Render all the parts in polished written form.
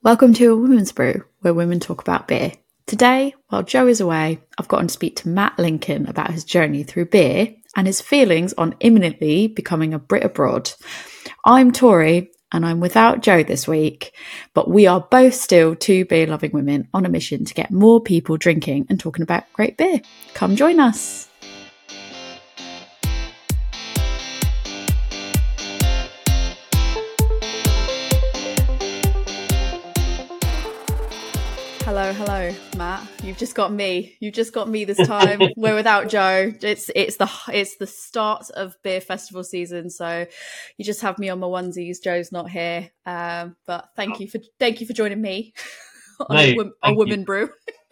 Welcome to A Women's Brew, where women talk about beer. Today, while Joe is away, I've gotten to speak to Matt Lincoln about his journey through beer and his feelings on imminently becoming a Brit abroad. I'm Tori, and I'm without Joe this week, but we are both still two beer-loving women on a mission to get more people drinking and talking about great beer. Come join us. Hello, Matt. You've just got me. You've just got me this time. We're without Joe. It's the start of beer festival season, so you just have me on my onesies. Joe's not here, but thank you for joining me on a woman brew.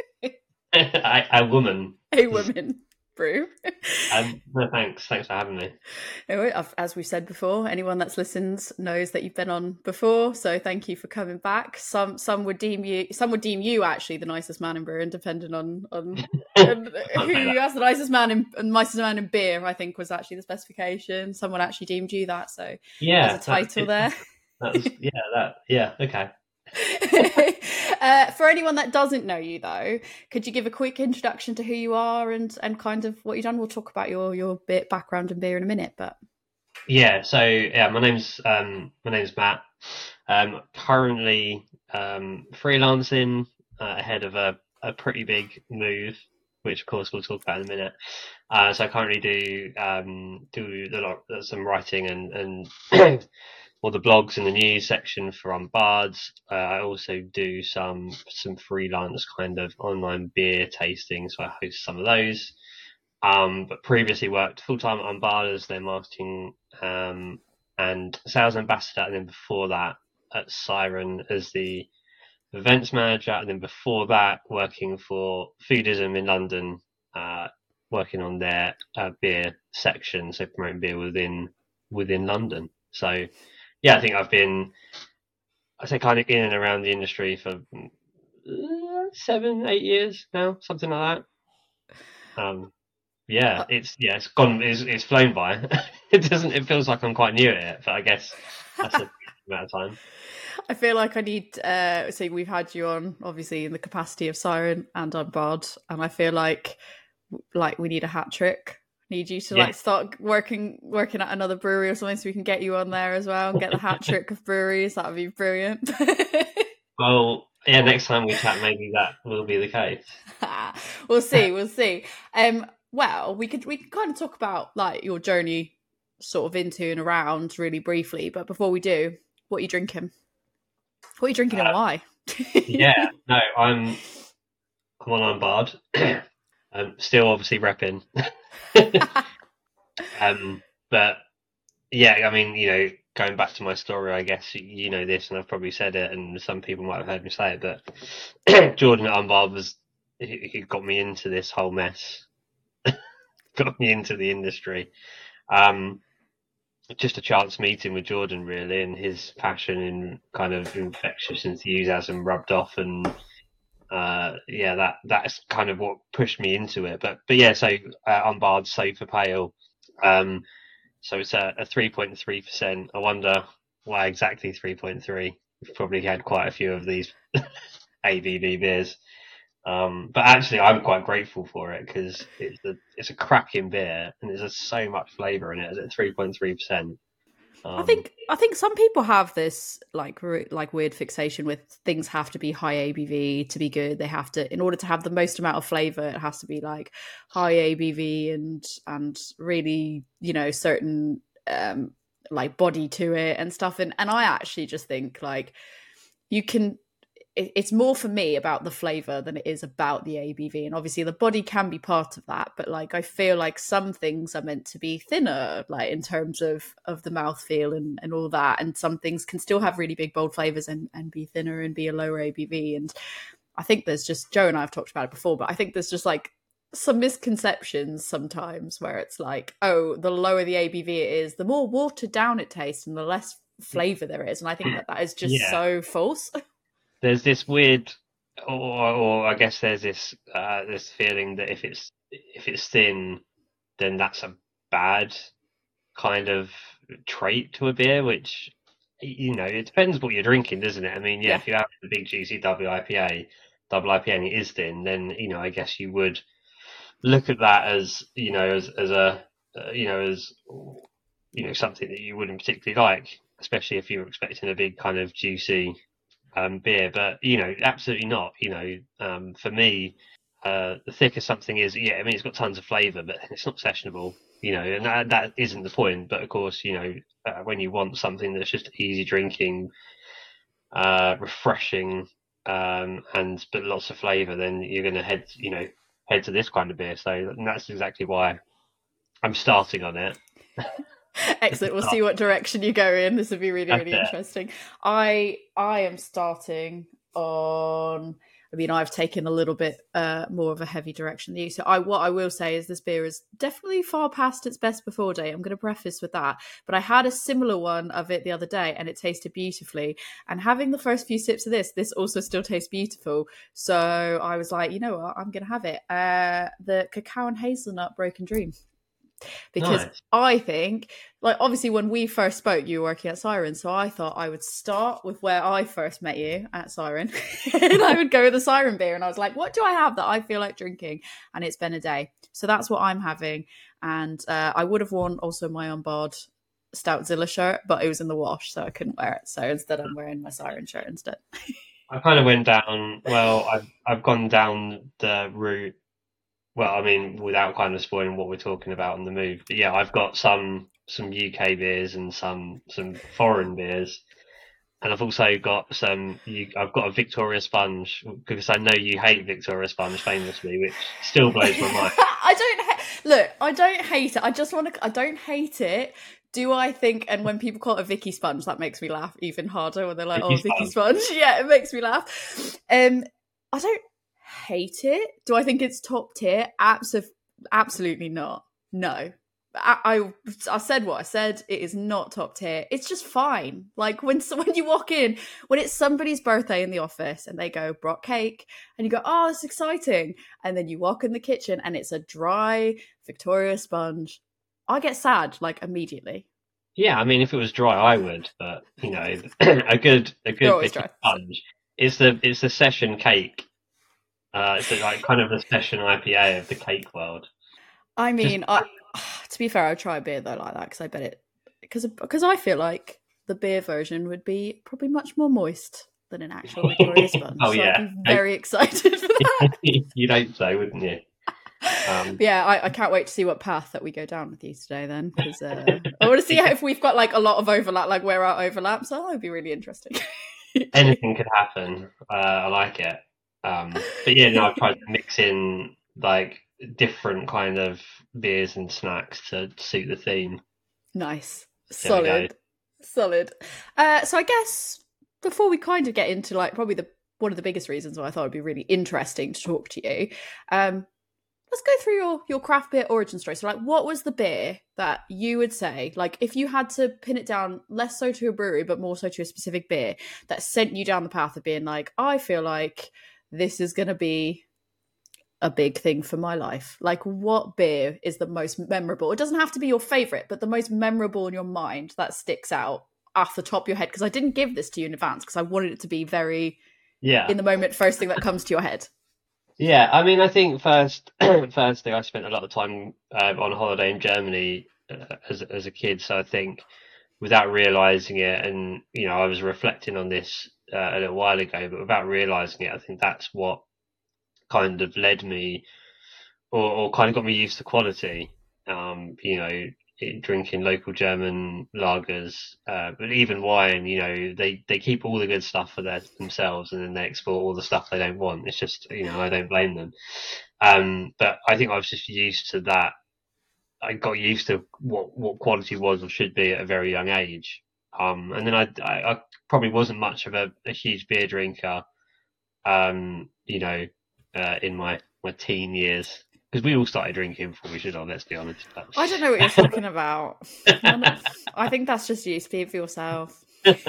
A woman. A woman brew. No, thanks for having me. Anyway, as we've said before, anyone that's listened knows that you've been on before, so thank you for coming back. Some would deem you actually the nicest man in brewing, depending on who has the nicest man in beer. I think was actually the specification. Someone actually deemed you that, so yeah, as a title there. Okay. For anyone that doesn't know you, though, could you give a quick introduction to who you are and kind of what you've done? We'll talk about your bit background in beer in a minute, but my name's Matt. Currently freelancing ahead of a pretty big move, which of course we'll talk about in a minute. So I currently do some writing and or the blogs and the news section for Unbards. I also do some freelance kind of online beer tasting, so I host some of those. But previously worked full-time at Unbards as their marketing and sales ambassador, and then before that at Siren as the events manager, and then before that working for Foodism in London, working on their beer section, so promoting beer within London. So yeah, I think I've been, I say, kind of in and around the industry for 7-8 years now, something like that. It's flown by. It feels like I'm quite new at it, but I guess that's a amount of time. I feel like I need. So we've had you on, obviously, in the capacity of Siren and Unbarred, and I feel like we need a hat trick. Need you to start working at another brewery or something, so we can get you on there as well and get the hat trick of breweries. That would be brilliant. Well, yeah, next time we chat, maybe that will be the case. We'll see. Well, we could kind of talk about like your journey, sort of into and around, really briefly. But before we do, what are you drinking? What are you drinking and why? I'm on Unbarred. I'm still obviously repping. But yeah, I mean, going back to my story, I guess you know this, and I've probably said it, and some people might have heard me say it, but Jordan at Unbarred was he got me into this whole mess, got me into the industry. Just a chance meeting with Jordan, really, and his passion and kind of infectious enthusiasm rubbed off, and that's kind of what pushed me into it. But yeah, so Unbarred Sofa Pale. So it's a 3.3%. I wonder why exactly 3.3. We've probably had quite a few of these ABV beers. But actually, I'm quite grateful for it because it's a cracking beer and there's so much flavour in it. Is it 3.3%? I think some people have this like weird fixation with things have to be high ABV to be good. They have to, in order to have the most amount of flavor, it has to be like high ABV and really, certain like body to it and stuff. And I actually just think like you can. It's more for me about the flavor than it is about the ABV, and obviously the body can be part of that, but like I feel like some things are meant to be thinner, like in terms of the mouthfeel and all that, and some things can still have really big bold flavors and be thinner and be a lower ABV. And I think there's just, Joe and I have talked about it before, but I think there's just like some misconceptions sometimes where it's like, oh, the lower the ABV it is, the more watered down it tastes and the less flavor there is, and I think that is just so false. There's this weird, or I guess there's this feeling that if it's thin, then that's a bad kind of trait to a beer, which it depends what you're drinking, doesn't it? I mean, yeah, Yeah. if you have the big juicy double IPA and it is thin, then I guess you would look at that as as a as something that you wouldn't particularly like, especially if you were expecting a big kind of juicy beer. But absolutely not. For me, the thicker something is, yeah, I mean it's got tons of flavour, but it's not sessionable. And that isn't the point. But of course, when you want something that's just easy drinking, refreshing, and but lots of flavour, then you're going to head to this kind of beer. So that's exactly why I'm starting on it. Excellent. We'll see what direction you go in. This would be really, really interesting. I am starting on. I mean, I've taken a little bit more of a heavy direction than you. So what I will say is this beer is definitely far past its best before date. I'm going to preface with that. But I had a similar one of it the other day and it tasted beautifully. And having the first few sips of this also still tastes beautiful. So I was like, you know what? I'm going to have it. The Cacao and Hazelnut Broken Dream. Because nice. I think, like, obviously when we first spoke, you were working at Siren, so I thought I would start with where I first met you at Siren, and I would go with the Siren beer, and I was like, what do I have that I feel like drinking? And it's been a day. So that's what I'm having, and I would have worn also my unbarred Stoutzilla shirt, but it was in the wash, so I couldn't wear it, so instead I'm wearing my Siren shirt instead. I kind of went down, I've gone down the route. Well, I mean, without kind of spoiling what we're talking about on the move, but yeah, I've got some UK beers and some foreign beers, and I've also got I've got a Victoria Sponge because I know you hate Victoria Sponge famously, which still blows my mind. I don't hate it. I don't hate it. Do I think? And when people call it a Vicky Sponge, that makes me laugh even harder when they're like, Vicky Sponge. Yeah, it makes me laugh. I don't hate it. Do I think it's top tier? Absolutely not. No. I said what I said. It is not top tier. It's just fine. Like when you walk in, when it's somebody's birthday in the office and they go brought cake and you go, oh, it's exciting, and then you walk in the kitchen and it's a dry Victoria Sponge, I get sad like immediately. Yeah, I mean, if it was dry, I would. But a good Vicky Sponge. It's the session cake. It's like kind of the session IPA of the cake world. I mean, to be fair, I'd try a beer though like that because I bet it because I feel like the beer version would be probably much more moist than an actual Victoria Sponge. Oh yeah, so I'd be very excited for that. You'd hope so, wouldn't you? Yeah, I can't wait to see what path that we go down with you today then, because I want to see if we've got like a lot of overlap, like where our overlaps are. It'd be really interesting. Anything could happen. I like it. But yeah, no, I've tried to mix in like different kind of beers and snacks to suit the theme. Nice. Solid. So I guess before we kind of get into like probably one of the biggest reasons why I thought it'd be really interesting to talk to you, let's go through your craft beer origin story. So like what was the beer that you would say, like if you had to pin it down less so to a brewery but more so to a specific beer that sent you down the path of being like, I feel like this is going to be a big thing for my life? Like what beer is the most memorable? It doesn't have to be your favorite, but the most memorable in your mind that sticks out off the top of your head, because I didn't give this to you in advance because I wanted it to be very in the moment, first thing that comes to your head. Yeah, I mean, I think first thing, I spent a lot of time on holiday in Germany as a kid, so I think without realizing it, and I was reflecting on this a little while ago, but without realizing it, I think that's what kind of led me or kind of got me used to quality. Drinking local German lagers, but even wine, they keep all the good stuff for themselves and then they export all the stuff they don't want. It's just, I don't blame them. But I think I was just used to that. I got used to what quality was or should be at a very young age. And then I probably wasn't much of a huge beer drinker, in my teen years, because we all started drinking before we should have, let's be honest. But... I don't know what you're talking about. I think that's just you. Speak for yourself. But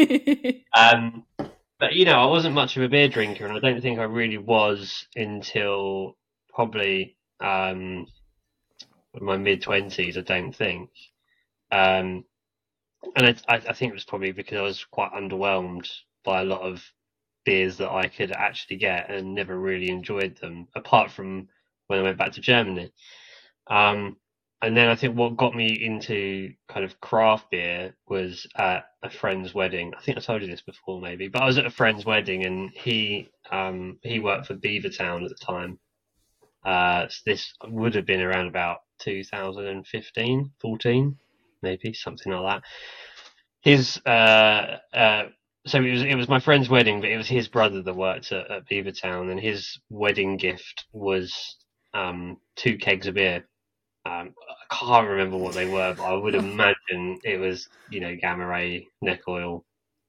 I wasn't much of a beer drinker, and I don't think I really was until probably my mid-20s, I don't think. And I think it was probably because I was quite underwhelmed by a lot of beers that I could actually get and never really enjoyed them, apart from when I went back to Germany. Um, and then I think what got me into kind of craft beer was at a friend's wedding. I think I told you this before, maybe, but I was at a friend's wedding and he worked for Beavertown at the time. So this would have been around about 2015, 14, maybe something like that. His so it was my friend's wedding, but it was his brother that worked at Beavertown, and his wedding gift was 2 kegs of beer. I can't remember what they were, but I would imagine it was, Gamma Ray, Neck Oil.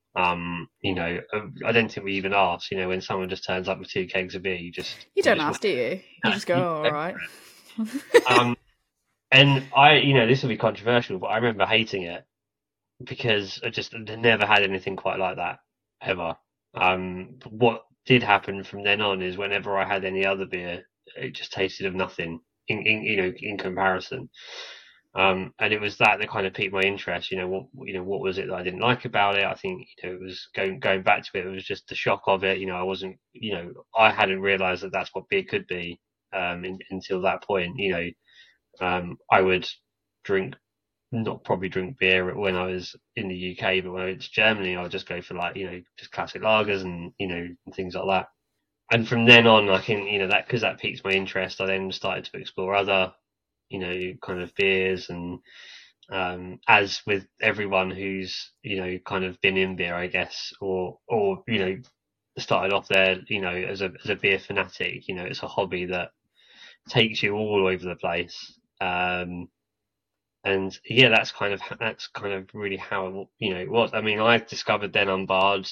I don't think we even asked. When someone just turns up with 2 kegs of beer, You you don't just ask, do you? You just go, you oh, all right. um, and this will be controversial, but I remember hating it because I just never had anything quite like that ever. What did happen from then on is whenever I had any other beer, it just tasted of nothing in comparison. And it was that kind of piqued my interest. What was it that I didn't like about it? I think it was going back to it. It was just the shock of it. I wasn't. I hadn't realised that that's what beer could be until that point. I would drink not probably drink beer when I was in the UK, but when I went to Germany, I would just go for just classic lagers and things like that. And from then on, I can, that because that piques my interest, I then started to explore other, kind of beers and as with everyone who's kind of been in beer, I guess, or started off there, as a beer fanatic, it's a hobby that takes you all over the place. And yeah, that's kind of really how it was. I mean, I discovered then Unbarred.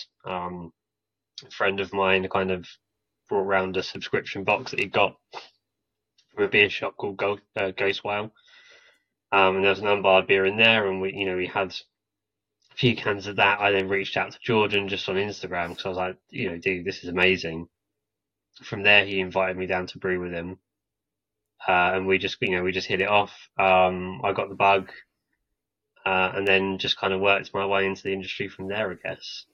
A friend of mine kind of brought around a subscription box that he got from a beer shop called Ghost Whale. And there was an Unbarred beer in there, and we had a few cans of that. I then reached out to Jordan just on Instagram because I was like, dude, this is amazing. From there, he invited me down to brew with him, and we just hit it off. I got the bug. And then just kind of worked my way into the industry from there, I guess.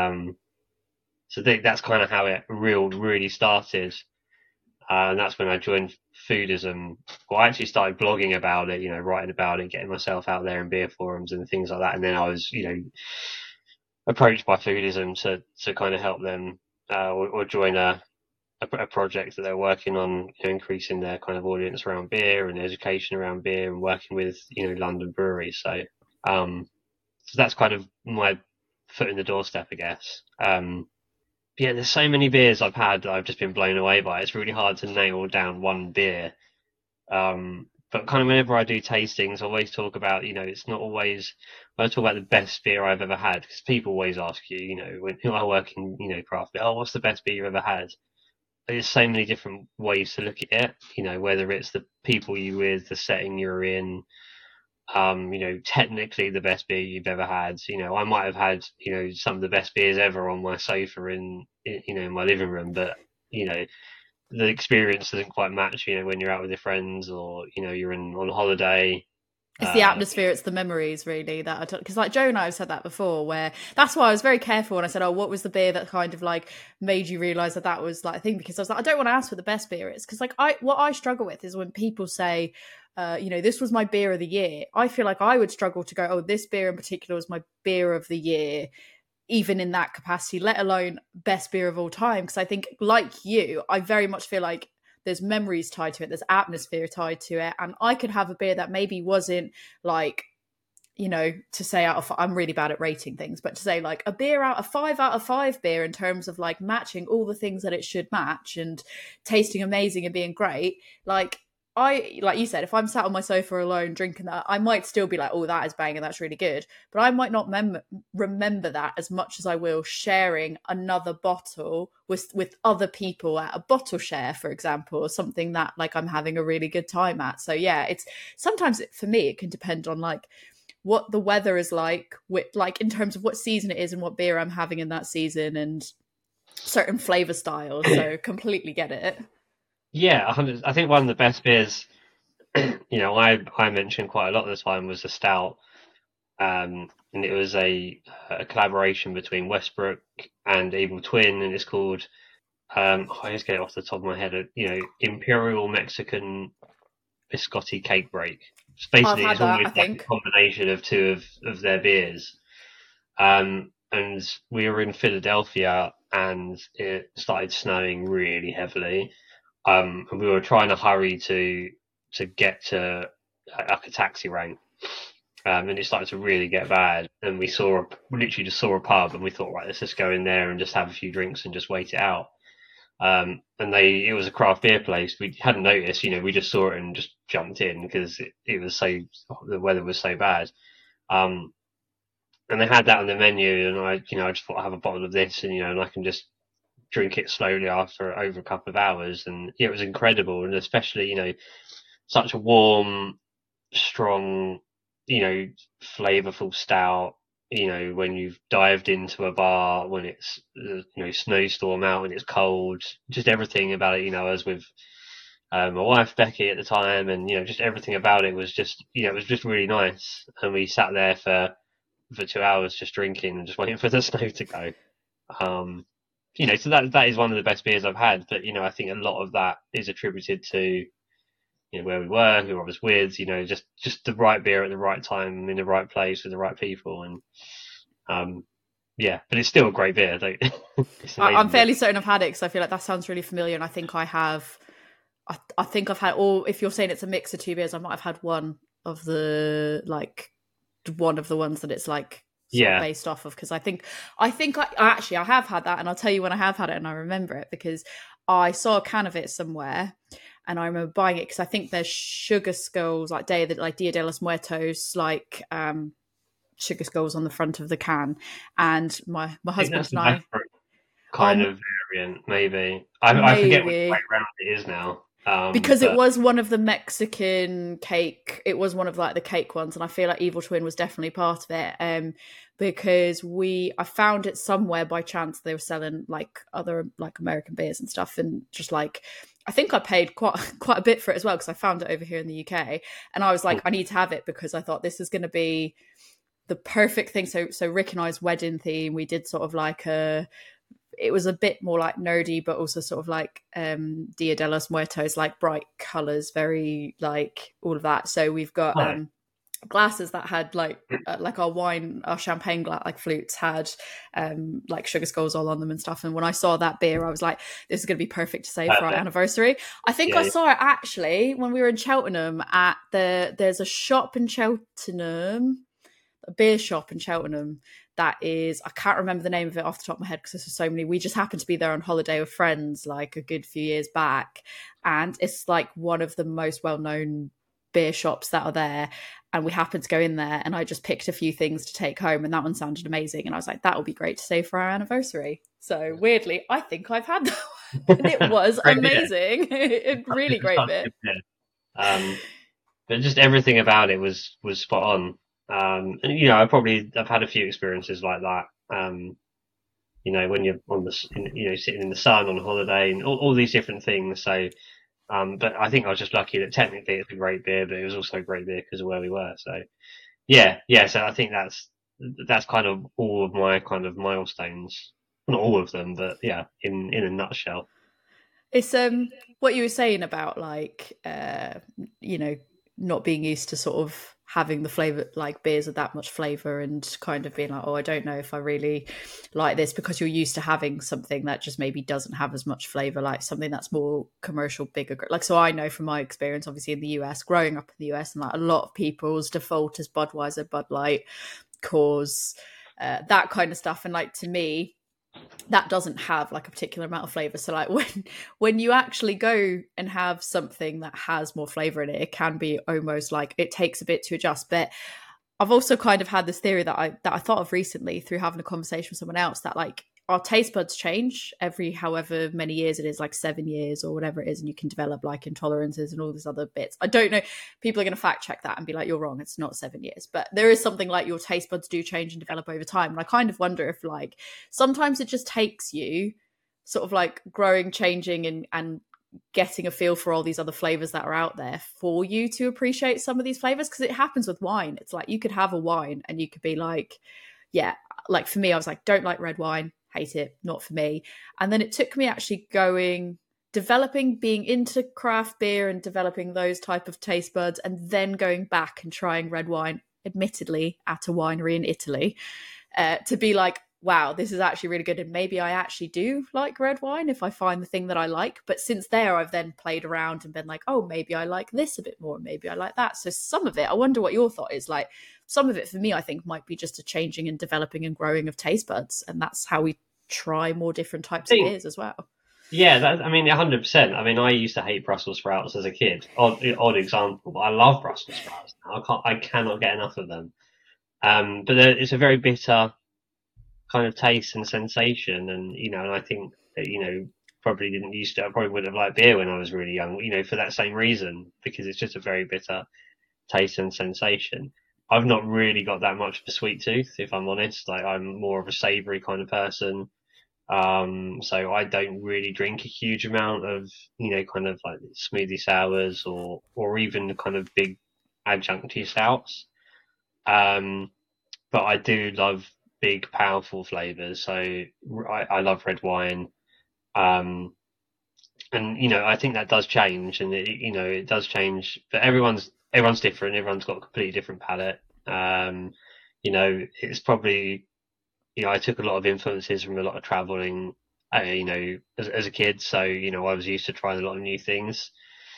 So that's kind of how it really started. And that's when I joined Foodism. Well, I actually started blogging about it, writing about it, getting myself out there in beer forums and things like that. And then I was, approached by Foodism to kind of help them or join a project that they're working on, increasing their kind of audience around beer and education around beer and working with, London breweries. So that's kind of my foot in the doorstep, I guess. Yeah, there's so many beers I've had that I've just been blown away by. It's really hard to nail down one beer. But kind of whenever I do tastings, I always talk about, it's not always, when I talk about the best beer I've ever had, because people always ask you, when I work in, craft beer, oh, what's the best beer you've ever had? There's so many different ways to look at it, whether it's the people you're with, the setting you're in, technically the best beer you've ever had. I might have had, some of the best beers ever on my sofa in my living room, but, the experience doesn't quite match, when you're out with your friends or, you're on holiday. It's the atmosphere, it's the memories, really, that because like Joe and I have said that before, where that's why I was very careful when I said, oh, what was the beer that kind of like made you realise that was like a thing, because I was like, I don't want to ask what the best beer is, because like what I struggle with is when people say, this was my beer of the year. I feel like I would struggle to go, oh, this beer in particular was my beer of the year, even in that capacity, let alone best beer of all time. Because I think, like you, I very much feel like there's memories tied to it, there's atmosphere tied to it, and I could have a beer that maybe wasn't like, to say I'm really bad at rating things, but to say like a beer a 5 out of 5 beer in terms of like matching all the things that it should match and tasting amazing and being great, like you said, if I'm sat on my sofa alone drinking that, I might still be like, oh, that is banging, that's really good. But I might not remember that as much as I will sharing another bottle with other people at a bottle share, for example, or something that like I'm having a really good time at. So yeah, it's sometimes for me, it can depend on like what the weather is like, with like in terms of what season it is and what beer I'm having in that season and certain flavor styles. So completely get it. Yeah, 100. I think one of the best beers, I mentioned quite a lot of the time was the stout. and it was a collaboration between Westbrook and Evil Twin, and it's called I just get it off the top of my head. Imperial Mexican Biscotti Cake Break. It's I've basically had it's that, I almost like a think. combination of two of their beers. And we were in Philadelphia, and it started snowing really heavily. And we were trying to hurry to get to like a taxi rank. And it started to really get bad. And we literally just saw a pub, and we thought, right, let's just go in there and just have a few drinks and just wait it out. And it was a craft beer place. We hadn't noticed, we just saw it and just jumped in because it was the weather was so bad. Um, and they had that on the menu, and I just thought I have a bottle of this, and I can just drink it slowly after over a couple of hours, and it was incredible, and especially, such a warm, strong, flavorful stout. When you've dived into a bar when it's snowstorm out and it's cold, just everything about it. I was with my wife Becky at the time, and just everything about it was just it was just really nice. And we sat there for 2 hours just drinking and just waiting for the snow to go. Um, so that is one of the best beers I've had. But I think a lot of that is attributed to where we were, who I was with, just the right beer at the right time in the right place with the right people, and yeah, but it's still a great beer. It's an I'm amazing beer. fairly certain I've had it because I feel like that sounds really familiar, and I think I have. I think I've had, or if you're saying it's a mix of two beers, I might have had of the one of the ones that it's like sort of Yeah, based off of, because I have had that, and I'll tell you when I have had it, and I remember it because I saw a can of it somewhere, and I remember buying it because I think there's Sugar Skulls, like Dia de los Muertos, Sugar Skulls on the front of the can, and my I think husband that's the and I, Westbrook kind um, of variant, maybe. I forget which way maybe. round it is now. Because it But was one of the Mexican cake, it was one of like the cake ones, and I feel like Evil Twin was definitely part of it. Because I found it somewhere by chance. They were selling like other like American beers and stuff, and just like I think I paid quite a bit for it as well because I found it over here in the UK, and I was like, I need to have it because I thought this is going to be the perfect thing. So Rick and I's wedding theme, we did sort of like it was a bit more like nerdy, but also sort of like Dia de los Muertos, like bright colors, very like all of that. So we've got no, glasses that had like our champagne like flutes had like sugar skulls all on them and stuff. And when I saw that beer, I was like, this is going to be perfect to save for our perfect. anniversary. I think I Yeah, saw it actually when we were in Cheltenham there's a shop in Cheltenham, a beer shop in Cheltenham that is, I can't remember the name of it off the top of my head because there's so many. We just happened to be there on holiday with friends like a good few years back, and it's like one of the most well-known beer shops that are there, and we happened to go in there, and I just picked a few things to take home, and that one sounded amazing, and I was like, that will be great to save for our anniversary. So weirdly, I think I've had that one, and it was great beer. amazing. Really It's great such beer. good beer. But just everything about it was spot on. And I've had a few experiences like that. When you're sitting in the sun on holiday and all these different things. So, but I think I was just lucky that technically it's a great beer, but it was also a great beer because of where we were. So, yeah. So I think that's kind of all of my kind of milestones. Not all of them, but yeah, in a nutshell. It's what you were saying about like not being used to sort of having the flavor, like beers with that much flavor, and kind of being like, oh, I don't know if I really like this, because you're used to having something that just maybe doesn't have as much flavor, like something that's more commercial, bigger. Like, so I know from my experience, obviously in the US, growing up in the US, and like a lot of people's default is Budweiser, Bud Light, Coors, that kind of stuff. And like, to me, that doesn't have like a particular amount of flavor. So like when you actually go and have something that has more flavor in it, it can be almost like it takes a bit to adjust. But I've also kind of had this theory that I thought of recently through having a conversation with someone else, that like our taste buds change every however many years it is, like 7 years or whatever it is, and you can develop like intolerances and all these other bits. I don't know. People are going to fact check that and be like, you're wrong, it's not 7 years. But there is something like your taste buds do change and develop over time. And I kind of wonder if like sometimes it just takes you sort of like growing, changing and getting a feel for all these other flavors that are out there for you to appreciate some of these flavors. Because it happens with wine. It's like you could have a wine and you could be like, yeah, like for me, I was like, don't like red wine, hate it, not for me. And then it took me actually being into craft beer and developing those type of taste buds, and then going back and trying red wine, admittedly at a winery in Italy, to be like, wow, this is actually really good. And maybe I actually do like red wine if I find the thing that I like. But since there, I've then played around and been like, oh, maybe I like this a bit more. Maybe I like that. So some of it, I wonder what your thought is. Like some of it for me, I think might be just a changing and developing and growing of taste buds. And that's how we try more different types of beers as well. Yeah, 100%. I mean, I used to hate Brussels sprouts as a kid. Odd example, but I love Brussels sprouts now. I cannot get enough of them. But it's a very bitter kind of taste and sensation, and and I think that I probably would have liked beer when I was really young, for that same reason, because it's just a very bitter taste and sensation. I've not really got that much of a sweet tooth, if I'm honest. Like I'm more of a savoury kind of person. So I don't really drink a huge amount of, kind of like smoothie sours or even the kind of big adjuncty stouts. But I do love big, powerful flavors. So I love red wine. And, I think that does change, and it does change, but everyone's different. Everyone's got a completely different palate. It's probably, I took a lot of influences from a lot of traveling, as a kid. So, I was used to trying a lot of new things.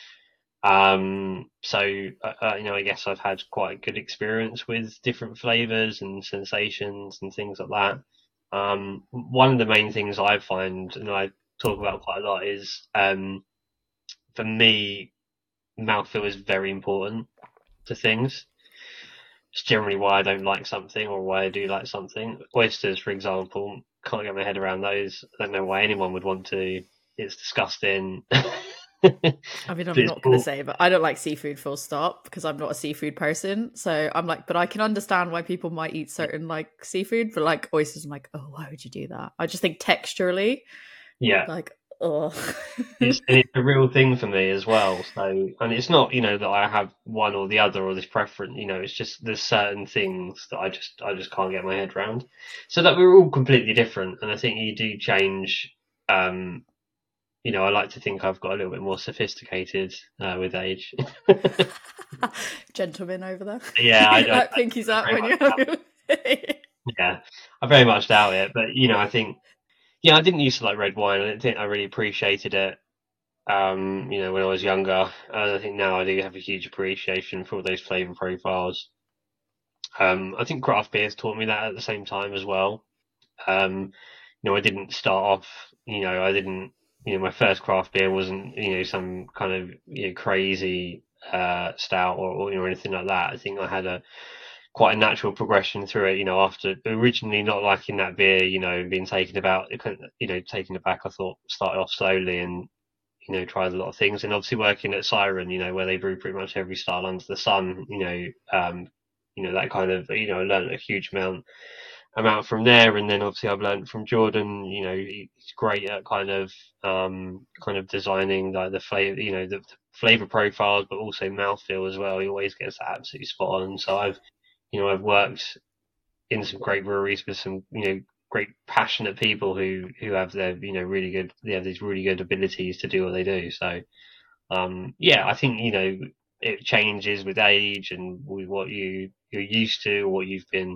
I guess I've had quite a good experience with different flavors and sensations and things like that. One of the main things I find, and I talk about quite a lot, is, for me, mouthfeel is very important to things. It's generally why I don't like something or why I do like something. Oysters, for example, can't get my head around those. I don't know why anyone would want to. It's disgusting. I mean, I'm not going to say, but I don't like seafood full stop because I'm not a seafood person. So I'm like, but I can understand why people might eat certain like seafood, but like oysters, I'm like, oh, why would you do that? I just think texturally, yeah, like, oh. it's a real thing for me as well. So, and it's not, that I have one or the other or this preference, it's just there's certain things that I just can't get my head around. So that we're all completely different. And I think you do change, I like to think I've got a little bit more sophisticated with age. Gentleman over there. Yeah, I like pinkies up when you. Yeah, I very much doubt it, but I think, I didn't used to like red wine. I didn't think I really appreciated it. When I was younger, and I think now I do have a huge appreciation for all those flavor profiles. I think craft beers taught me that at the same time as well. I didn't start off, I didn't. My first craft beer wasn't, some kind of crazy stout or anything like that. I think I had quite a natural progression through it. After originally not liking that beer, being taken aback. I thought started off slowly and tried a lot of things, and obviously working at Siren, where they brew pretty much every style under the sun. That kind of I learned a huge amount from there, and then obviously I've learned from Jordan. He's great at kind of designing the flavor, the flavor profiles, but also mouthfeel as well. He always gets that absolutely spot on. So I've worked in some great breweries with some great passionate people who have their really good, they have these really good abilities to do what they do. So I think it changes with age and with what you're used to, what you've been,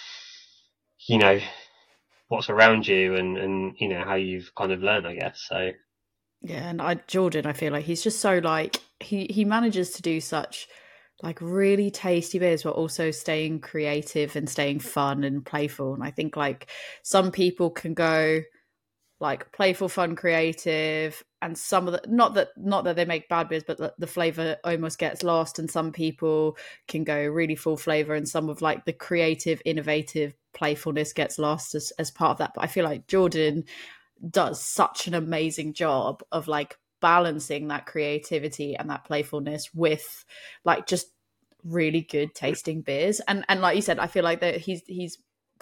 what's around you, and how you've kind of learned, I guess. So yeah, and Jordan, I feel like he's just so like he manages to do such like really tasty beers while also staying creative and staying fun and playful. And I think like some people can go like playful, fun, creative, and some of the not that they make bad beers, but the flavor almost gets lost. And some people can go really full flavor, and some of like the creative, innovative playfulness gets lost as part of that. But I feel like Jordan does such an amazing job of like balancing that creativity and that playfulness with like just really good tasting beers. And like you said, I feel like that he's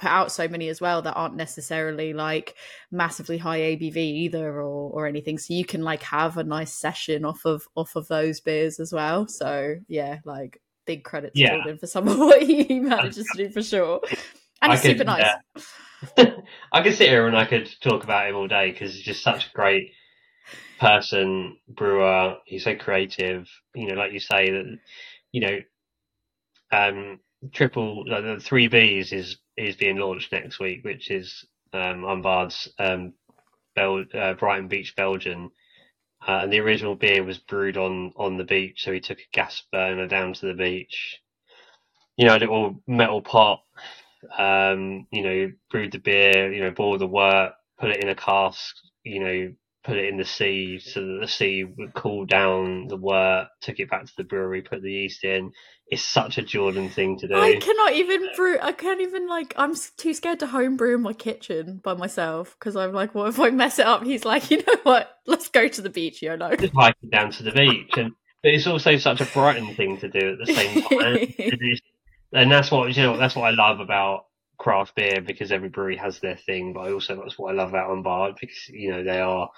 put out so many as well that aren't necessarily like massively high ABV either or anything. So you can like have a nice session off of those beers as well. So yeah, like big credit to Jordan for some of what he manages to do for sure. And it's super nice. I could sit here and I could talk about him all day because he's just such a great person, brewer. He's so creative. You know, like you say that, you know, triple the 3Bs is being launched next week, which is Unbard's Brighton Beach Belgian. And the original beer was brewed on the beach, so he took a gas burner down to the beach. You know, a little metal pot. You know, brewed the beer, you know, boiled the wort, put it in a cask, you know, put it in the sea so that the sea would cool down the wort, took it back to the brewery, put the yeast in. It's such a Jordan thing to do. I cannot even brew. I can't even like. I'm too scared to home brew in my kitchen by myself because I'm like, what if I mess it up? He's like, you know what? Let's go to the beach, YOLO. Just hike it down to the beach, but it's also such a Brighton thing to do at the same time. And that's what that's what I love about craft beer, because every brewery has their thing. But that's what I love about Unbarred, because you know they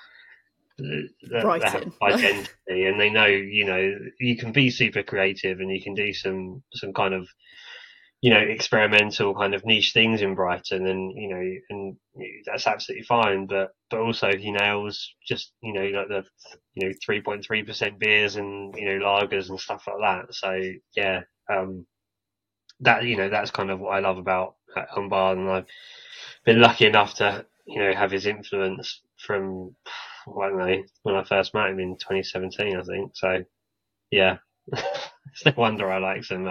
have identity, and they know, you know, you can be super creative and you can do some kind of, you know, experimental kind of niche things in Brighton, and you know, and that's absolutely fine. But also he nails just, you know, like the, you know, 3.3% beers and, you know, lagers and stuff like that. So yeah, that, you know, that's kind of what I love about Unbarred, and I've been lucky enough to, you know, have his influence from, I don't know, when I first met him in 2017, I think. So yeah, it's no wonder I like some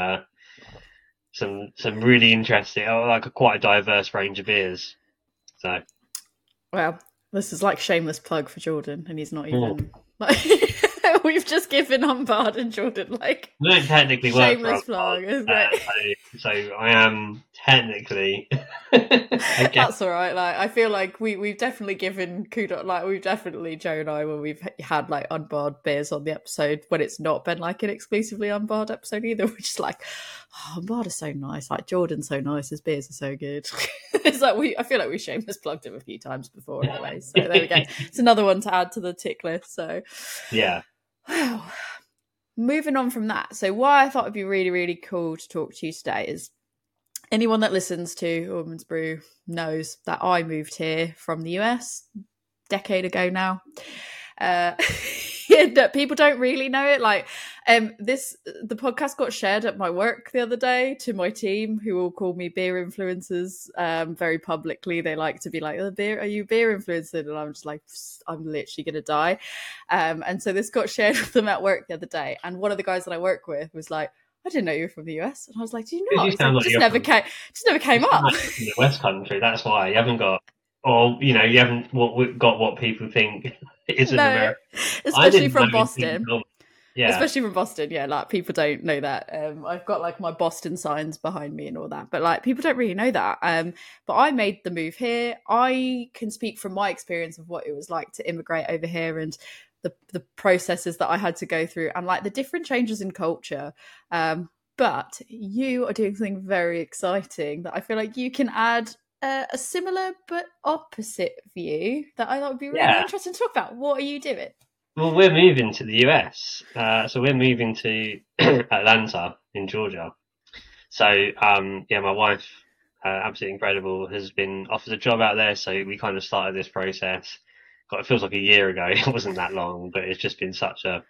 really interesting, like quite a diverse range of beers. So, well, this is like shameless plug for Jordan, and he's not even like. We've just given Unbarred and Jordan like we don't technically work shameless plug, isn't it? So I am technically. That's all right. Like I feel like we've definitely given kudos. Like we've definitely, Joe and I, when we've had like Unbarred beers on the episode, when it's not been like an exclusively Unbarred episode either, we're just like, oh, Unbarred is so nice. Like Jordan's so nice. His beers are so good. It's like I feel like we shameless plugged him a few times before anyway. So there we go. It's another one to add to the tick list. So yeah. Wow. Moving on from that, so why I thought it'd be really, really cool to talk to you today is anyone that listens to Woman's Brew knows that I moved here from the US a decade ago now. People don't really know it. Like, the podcast got shared at my work the other day to my team, who all call me beer influencers. Very publicly, they like to be like, "Oh, are you beer influencer?" And I'm just like, I'm literally gonna die. And so this got shared with them at work the other day, and one of the guys that I work with was like, I didn't know you were from the US. And I was like, do you know? Just never came up. Like in the West Country, that's why you haven't got, or you know, you haven't got what people think is in America. Especially from Boston. Yeah. Especially from Boston, yeah, like people don't know that. I've got like my Boston signs behind me and all that, but like people don't really know that. But I made the move here. I can speak from my experience of what it was like to immigrate over here and the processes that I had to go through and like the different changes in culture. But you are doing something very exciting that I feel like you can add a similar but opposite view that I thought would be really interesting to talk about. What are you doing? Well, we're moving to the US, so we're moving to Atlanta in Georgia. So, my wife, absolutely incredible, has been offered a job out there. So we kind of started this process. God, it feels like a year ago. It wasn't that long, but it's just been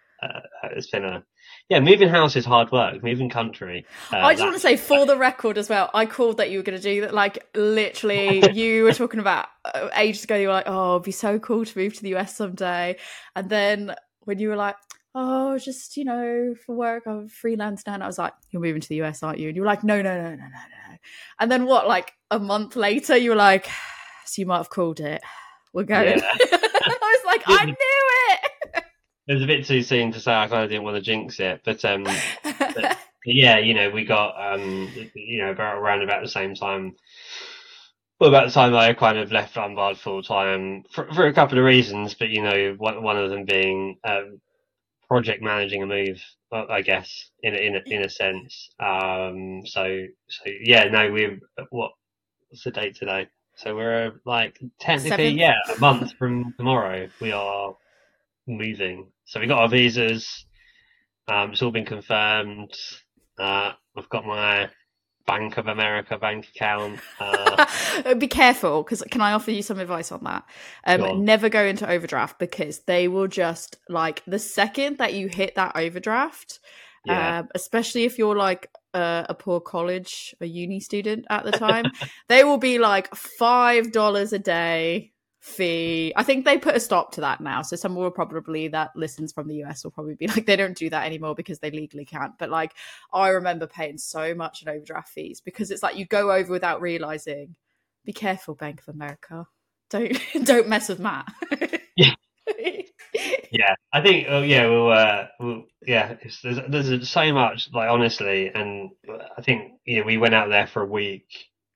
moving house is hard work. Moving country. I just want to say, for the record as well, I called that you were going to do that. Like, literally, you were talking about ages ago. You were like, "Oh, it'd be so cool to move to the US someday." And then when you were like, "Oh, just, you know, for work, I'm freelance now," and I was like, "You're moving to the US, aren't you?" And you were like, "No." And then what? Like a month later, you were like, "So you might have called it. We're going." Yeah. I was like, I knew it. It was a bit too soon to say. I kind of didn't want to jinx it, but yeah, you know, we got around about the same time. Well, about the time I kind of left Unbarred full time for a couple of reasons, but you know, one of them being project managing a move, I guess, in a sense. So yeah, no, What's the date today? So we're like technically, 7th. yeah, a month from tomorrow we are moving. So we got our visas. It's all been confirmed. I've got my Bank of America bank account. Be careful, because can I offer you some advice on that? Go on. Never go into overdraft, because they will just, like, the second that you hit that overdraft, Yeah. especially if you're like a poor college or uni student at the time, they will be like $5 a day fee. I think they put a stop to that now. So someone will probably, that listens from the US, will probably be like, they don't do that anymore because they legally can't. But like, I remember paying so much in overdraft fees because it's like you go over without realizing. Be careful, Bank of America. Don't mess with Matt. Yeah. Yeah. I think. Oh, yeah. Yeah. There's so much, like, honestly, and I think we went out there for a week,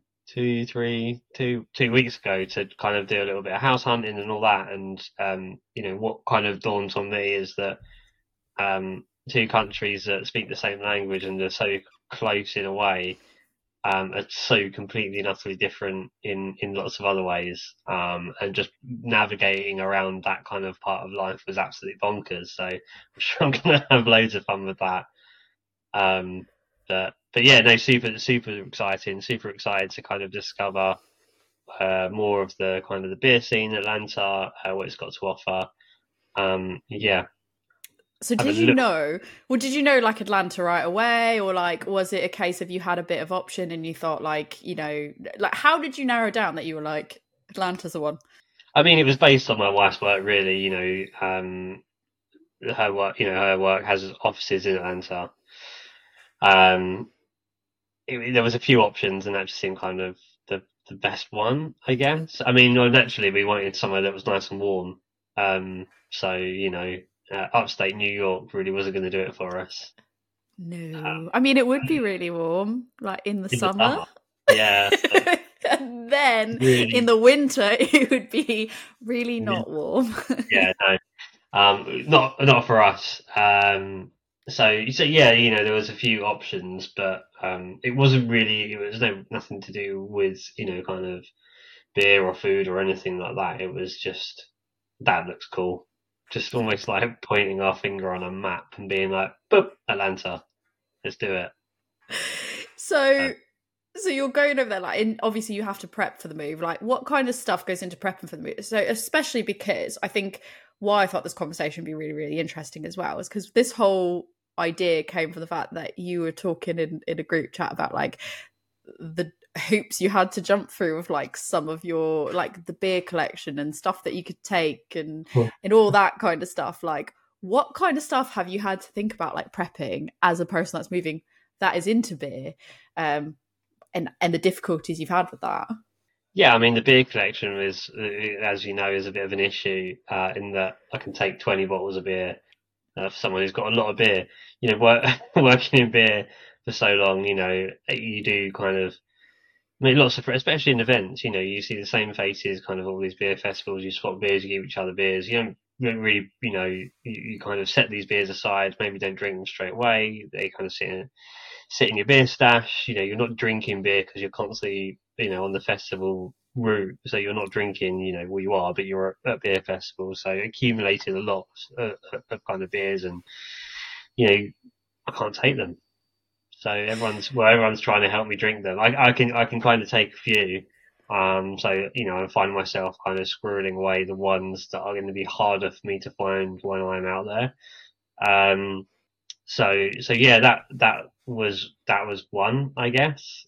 2 weeks ago to kind of do a little bit of house hunting and all that. And what kind of dawns on me is that two countries that speak the same language and are so close in a way are so completely and utterly different in lots of other ways. And just navigating around that kind of part of life was absolutely bonkers. So I'm sure I'm going to have loads of fun with that. But yeah, no, super exciting. Super excited to kind of discover more of the kind of the beer scene in Atlanta, what it's got to offer. Yeah. So Have a did you look. know, well, did you know like Atlanta right away, or like was it a case of you had a bit of option and you thought like, like how did you narrow down that you were like Atlanta's the one? I mean, it was based on my wife's work, really. Her work has offices in Atlanta. Um, there was a few options, and that just seemed kind of the best one, I guess. I mean, naturally, we wanted somewhere that was nice and warm. So upstate New York really wasn't going to do it for us No. I mean, it would be really warm, like in the in the summer. summer. Yeah, And then in really. the winter, it would be really not warm. Yeah, no. Not for us. So yeah, there was a few options, but it wasn't really. It was nothing to do with kind of beer or food or anything like that. It was just that looks cool. Just almost like pointing our finger on a map and being like, "Boop, Atlanta, let's do it." Uh, So So you're going over there, like, obviously you have to prep for the move. Like, what kind of stuff goes into prepping for the move? So, especially because I think why I thought this conversation would be really, really interesting as well is because this whole idea came from the fact that you were talking in a group chat about like the hoops you had to jump through with like some of your like the beer collection and stuff that you could take and all that kind of stuff. Like, what kind of stuff have you had to think about like prepping as a person that's moving that is into beer? And the difficulties you've had with that. yeah, I mean the beer collection is, as you know, is a bit of an issue in that I can take 20 bottles of beer for someone who's got a lot of beer. Working in beer for so long, you do kind of. I mean, lots of, especially in events, you see the same faces, kind of all these beer festivals. You swap beers, you give each other beers. You don't really, you kind of set these beers aside. Maybe don't drink them straight away. They kind of sit in your beer stash. You're not drinking beer because you're constantly, on the festival route. So you're not drinking, well, you are, but you're at beer festivals. So accumulated a lot of kind of beers, and I can't take them. So everyone's trying to help me drink them. I can kind of take a few. So I find myself kind of squirreling away the ones that are going to be harder for me to find when I'm out there. So yeah, that was one, I guess.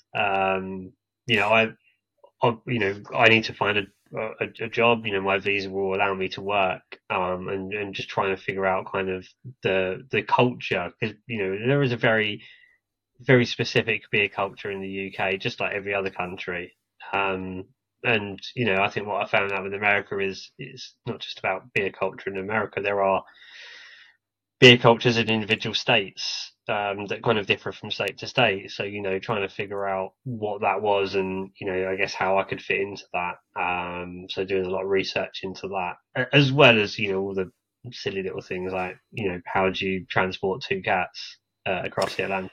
I need to find a job. My visa will allow me to work. And just trying to figure out kind of the culture, because there is a very very specific beer culture in the UK, just like every other country. And I think what I found out with America is it's not just about beer culture in America. There are beer cultures in individual states that kind of differ from state to state. So trying to figure out what that was, and I guess how I could fit into that. So doing a lot of research into that, as well as all the silly little things like how do you transport two cats across the Atlantic.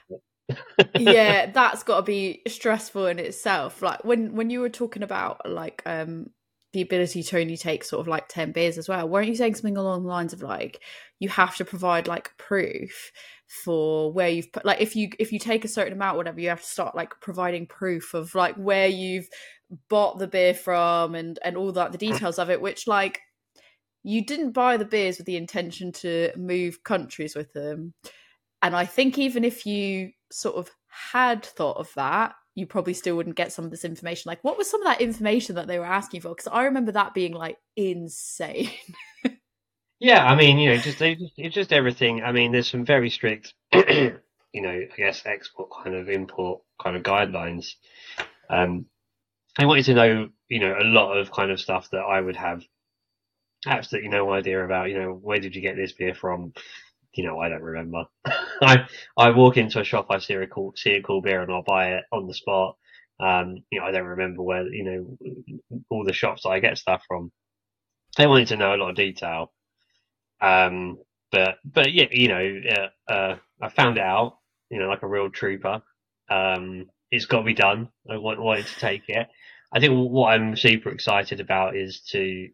Yeah, that's got to be stressful in itself. Like when you were talking about like the ability to only take sort of like 10 beers as well, weren't you saying something along the lines of like you have to provide like proof for where you've put, like if you take a certain amount, whatever, you have to start like providing proof of like where you've bought the beer from and all that, the details of it, which like you didn't buy the beers with the intention to move countries with them. And I think even if you sort of had thought of that, you probably still wouldn't get some of this information. Like, what was some of that information that they were asking for? Because I remember that being like insane. Yeah, I mean, it's just everything. I mean, there's some very strict, I guess export kind of import kind of guidelines. Um, I wanted to know, a lot of kind of stuff that I would have absolutely no idea about. Where did you get this beer from? I don't remember. I walk into a shop, I see a cool beer, and I'll buy it on the spot. I don't remember where, all the shops that I get stuff from. They wanted to know a lot of detail. Um, but yeah, I found it out, like a real trooper. It's got to be done. I wanted to take it. I think what I'm super excited about is to,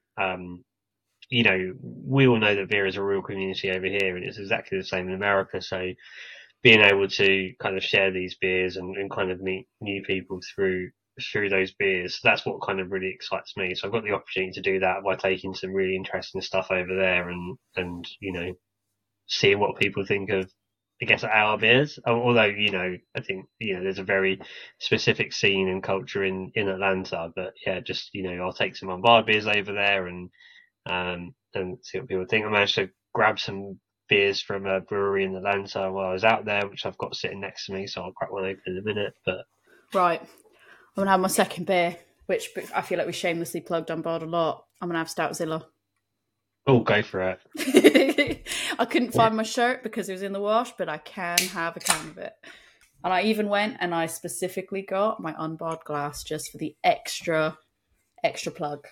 we all know that beer is a real community over here, and it's exactly the same in America. So being able to kind of share these beers and kind of meet new people through those beers, that's what kind of really excites me. So I've got the opportunity to do that by taking some really interesting stuff over there and seeing what people think of, I guess, our beers. Although, I think, there's a very specific scene and culture in Atlanta. But yeah, just, I'll take some unbarred beers over there and see what people think. I managed to grab some beers from a brewery in Atlanta while I was out there, which I've got sitting next to me, so I'll crack one open in a minute. But Right. I'm going to have my second beer, which I feel like we shamelessly plugged Unbarred a lot. I'm going to have Stoutzilla. oh, go for it. I couldn't find my shirt because it was in the wash, but I can have a can of it. And I even went and I specifically got my unbarred glass just for the extra plug.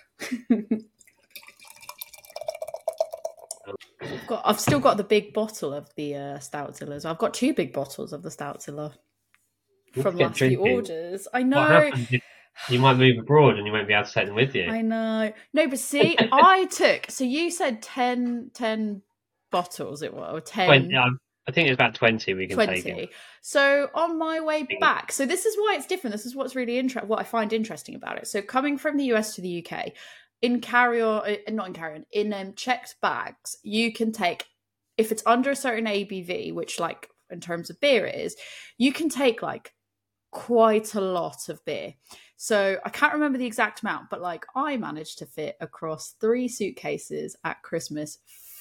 I've still got the big bottle of the Stoutzilla. I've got 2 big bottles of the Stoutzilla from last few orders. I know. What happens? You might move abroad and you won't be able to take them with you. I know. No, but see, so you said 10 bottles it was, or 10. 20, I think it's about 20 we can 20. take in. So on my way back, so this is why it's different. This is what's really what I find interesting about it. So coming from the US to the UK, in checked bags, you can take, if it's under a certain ABV, which like in terms of beer is, you can take like quite a lot of beer. So I can't remember the exact amount, but like I managed to fit across 3 suitcases at Christmas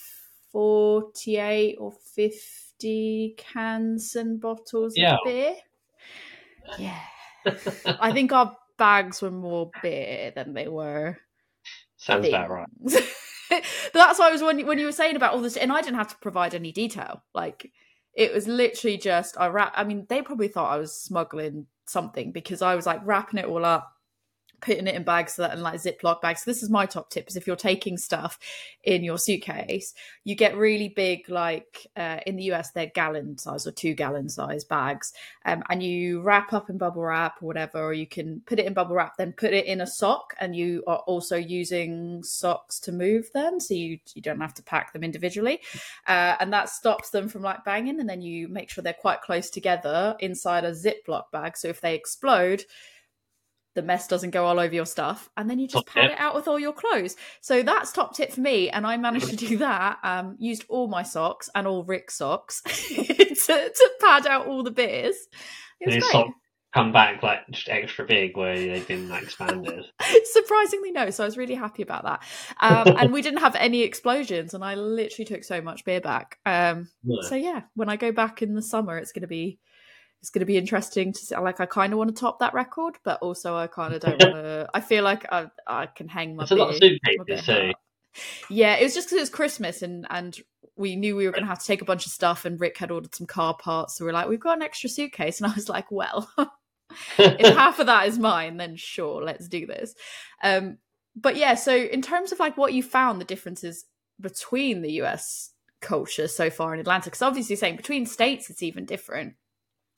48 or 50 cans and bottles of beer. Yeah. I think our bags were more beer than they were. Sounds about right. That's why I was when you were saying about all this, and I didn't have to provide any detail. Like it was literally just I mean, they probably thought I was smuggling something because I was like wrapping it all up, putting it in bags and like Ziploc bags. So this is my top tip: is if you're taking stuff in your suitcase, you get really big, like in the US they're gallon size or 2-gallon size bags, and you wrap up in bubble wrap or whatever, or you can put it in bubble wrap, then put it in a sock, and you are also using socks to move them, so you don't have to pack them individually, and that stops them from like banging. And then you make sure they're quite close together inside a Ziploc bag, so if they explode, the mess doesn't go all over your stuff, and then you just pad it out with all your clothes. So that's top tip for me, and I managed to do that. Used all my socks and all Rick's socks to pad out all the beers. It was great. Socks come back like just extra big where they've been like expanded. Surprisingly, no. So I was really happy about that. And we didn't have any explosions, and I literally took so much beer back. So yeah, when I go back in the summer, it's going to be interesting to see. Like, I kind of want to top that record, but also I kind of don't want to. I feel like I can hang my. It's a lot of suitcases too. Yeah, it was just because it was Christmas and we knew we were going to have to take a bunch of stuff, and Rick had ordered some car parts, so we were like, we've got an extra suitcase, and I was like, well, if half of that is mine, then sure, let's do this. But yeah, so in terms of like what you found the differences between the US culture so far in Atlanta, because obviously saying between states it's even different.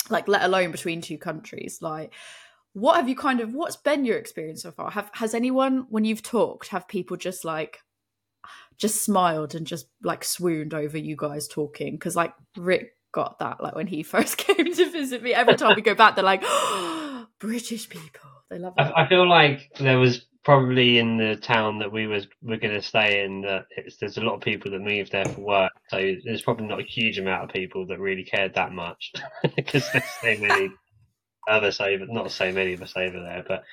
like let alone between two countries. Like, what have you what's been your experience so far? Has anyone, when you've talked, have people just smiled and just like swooned over you guys talking? Because like Rick got that, like when he first came to visit me, every time we go back they're like, oh, British people, they love it. I feel like there was probably in the town that we're going to stay in that there's a lot of people that moved there for work, so there's probably not a huge amount of people that really cared that much because there's so many of us over, not so many of us over there, but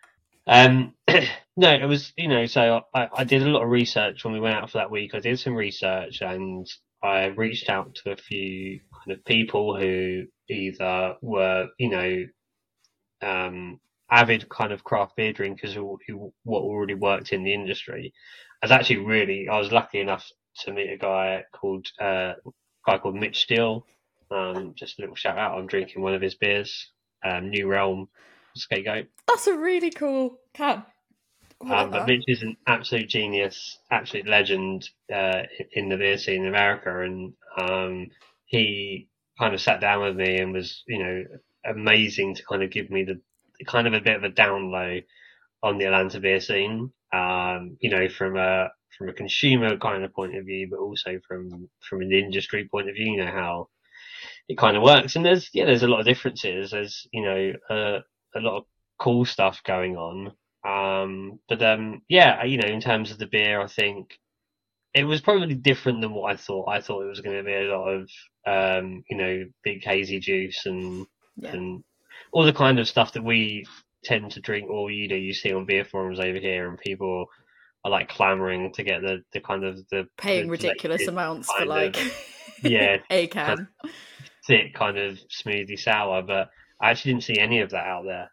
no, it was, so I did a lot of research when we went out for that week. I did some research and I reached out to a few kind of people who either were, avid kind of craft beer drinkers who already worked in the industry. I was lucky enough to meet a guy called Mitch Steele. Just a little shout out. I'm drinking one of his beers, New Realm Scapegoat. That's a really cool can. But Mitch is an absolute genius, absolute legend in the beer scene in America, and he kind of sat down with me and was, amazing to kind of give me the kind of a bit of a down low on the Atlanta beer scene, from a consumer kind of point of view, but also from an industry point of view, how it kind of works. And there's a lot of differences. There's, a lot of cool stuff going on. But in terms of the beer, I think it was probably different than what I thought. I thought it was going to be a lot of, big hazy juice and all the kind of stuff that we tend to drink, or you see on beer forums over here, and people are like clamoring to get the kind of the paying ridiculous amounts for like a can, kind of thick kind of smoothie sour. But I actually didn't see any of that out there.